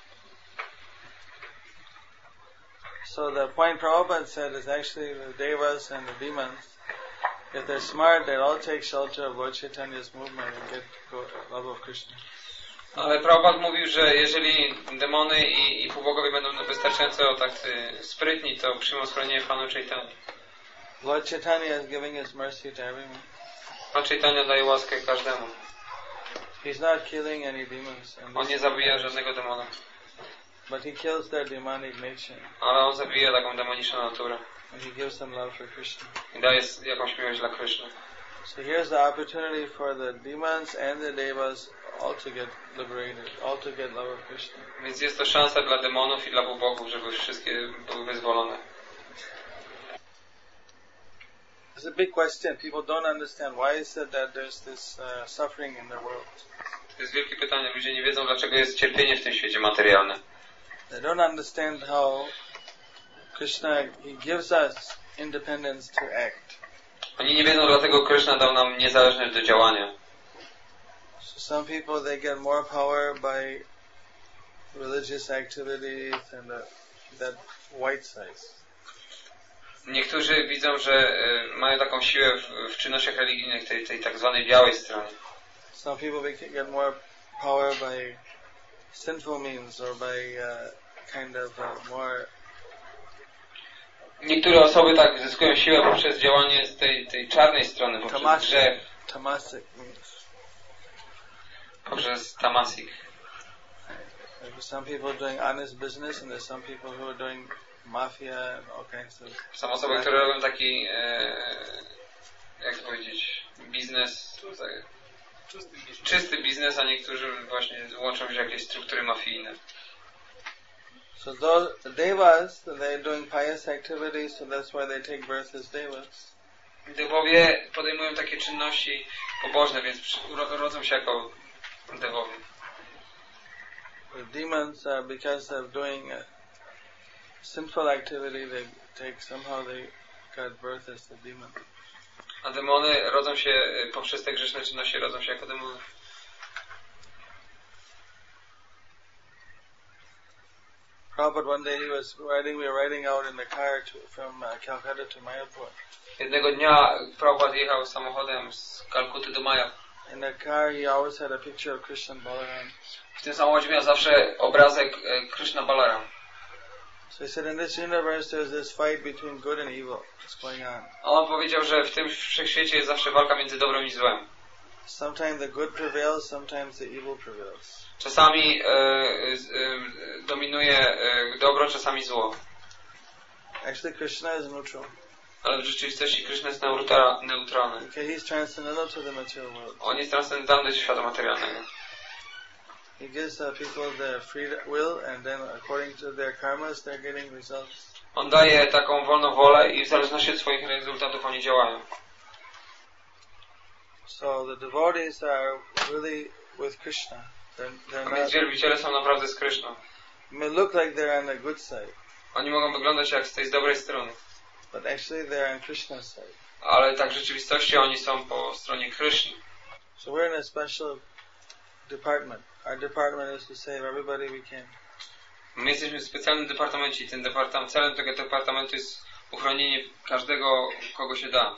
So the point Prabhupada said is actually the devas and the demons, if they're smart, they'll all take shelter of Lord Chaitanya's movement and get love of Krishna. Ale Prabhupada mówił, że jeżeli demony i, i półbogowie będą wystarczająco tak sprytni, to przyjmą schronienie Panu Chaitanya. Lord Chaitanya is giving his mercy to everyone. Pan Chaitanya daje łaskę każdemu. He's not killing any demons. On nie zabija żadnego demona. But he kills their demonic nature. Ale on zabija taką demoniczną naturę. And he gives them love for Krishna. I daje jakąś miłość dla Kryszny. So here's the opportunity for the demons and the devas all to get liberated, all to get love of Krishna. Więc jest to szansa dla demonów i dla półbogów, żeby wszystkie były wyzwolone. It's a big question. People don't understand why is it that there's this uh, suffering in the world. To jest wielkie pytanie. Ludzie nie wiedzą, dlaczego jest cierpienie w tym świecie materialnym. They don't understand how Krishna, he gives us independence to act. Oni nie wiedzą, dlatego Krishna dał nam niezależność do działania. So some people, they get more power by religious activities and the, that white side. Niektórzy widzą, że y, mają taką siłę w, w czynnościach religijnych, tej, tej tak zwanej białej strony. Some people get more power by sinful means or by uh, kind of uh, more. Niektóre osoby tak zyskują siłę poprzez działanie z tej, tej czarnej strony, poprzez Tamasic. grzech. Tamasic means. Poprzez tamasik. There's some people doing honest business and there's some people who are doing mafia and all kinds of. Są osoby, które robią taki, e, jak to powiedzieć, biznes, czysty biznes, a niektórzy właśnie łączą się jakieś struktury mafijne. So those the devas, they're doing pious activities, so that's why they take birth as devas. Dewowie podejmują takie czynności pobożne, więc rodzą się jako dewowie. The demons, uh, because of doing uh, sinful activity, they take somehow they got birth as the demon. A demony rodzą się poprzez te grzeszne czynności, rodzą się jako demony. Prabhupada, one day he was riding, we were riding out in the car to, from uh, Calcutta to Mayapur. Jednego dnia Prabhupada jechał samochodem z Kalkuty do Maja. In the car he always had a picture of Krishna and Balaram. W tym samochodzie miał zawsze obrazek Krishna Balaram. So he said, in this universe there's this fight between good and evil that's going on. A on powiedział, że w tym wszechświecie jest zawsze walka między dobrem i złem. Sometimes the good prevails, sometimes the evil prevails. Czasami e, e, dominuje e, dobro, czasami zło. Actually, Krishna is neutral. Ale w rzeczywistości Krishna jest neutra, neutralny. Okay, he's transcendental to the material world. On jest transcendentalny do świata materialnego. He gives uh, people their free will, and then according to their karmas, they're getting results. On daje taką wolną wolę i w zależności od swoich rezultatów oni działają. So the devotees are really with Krishna. They're, they're A więc not, wielbiciele są naprawdę z Kryszną. may look like they're on the good side, Oni mogą wyglądać jak z tej z dobrej strony. but actually they're on Krishna's side. Ale tak w rzeczywistości oni są po stronie Kryszny. So we're in a special department. Our department is to save everybody we can. My jesteśmy w specjalnym departamencie i ten departament, celem tego departamentu jest uchronienie każdego, kogo się da.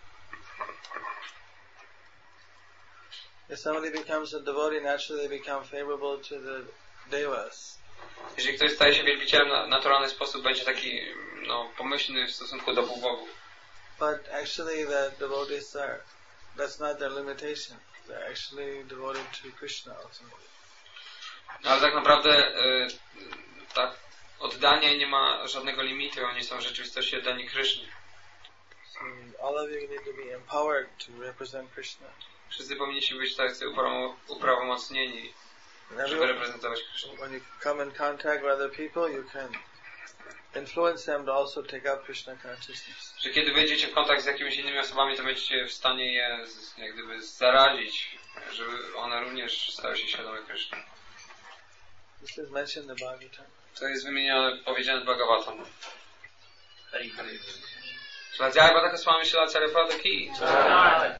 If somebody becomes a devotee, naturally they become favorable to the devas. Jeżeli ktoś staje się wielbicielem na naturalny sposób, będzie taki no, pomyślny w stosunku do półbogów. But actually the devotees are, that's not their limitation. They're actually devoted to Krishna ultimately. Ale tak naprawdę y, tak oddanie nie ma żadnego limitu, oni są w rzeczywistości oddani Krysznie. So all of you need to be empowered to represent Krishna. Wszyscy powinniśmy być tacy uprawo- uprawomocnieni, żeby reprezentować Kryszną. When you come in contact with other people, you can influence them to also take up Krishna consciousness. Że kiedy wejdziecie w kontakt z jakimiś innymi osobami, to będziecie w stanie je z, jak gdyby zarazić, żeby one również stały się świadome Kryszny. This is mentioned in the Bhagavatam. To jest wymienione, powiedziane w Bhagavatam. Hari Hari. Śladzia Bhataka Swami Śladzia Pada Ki.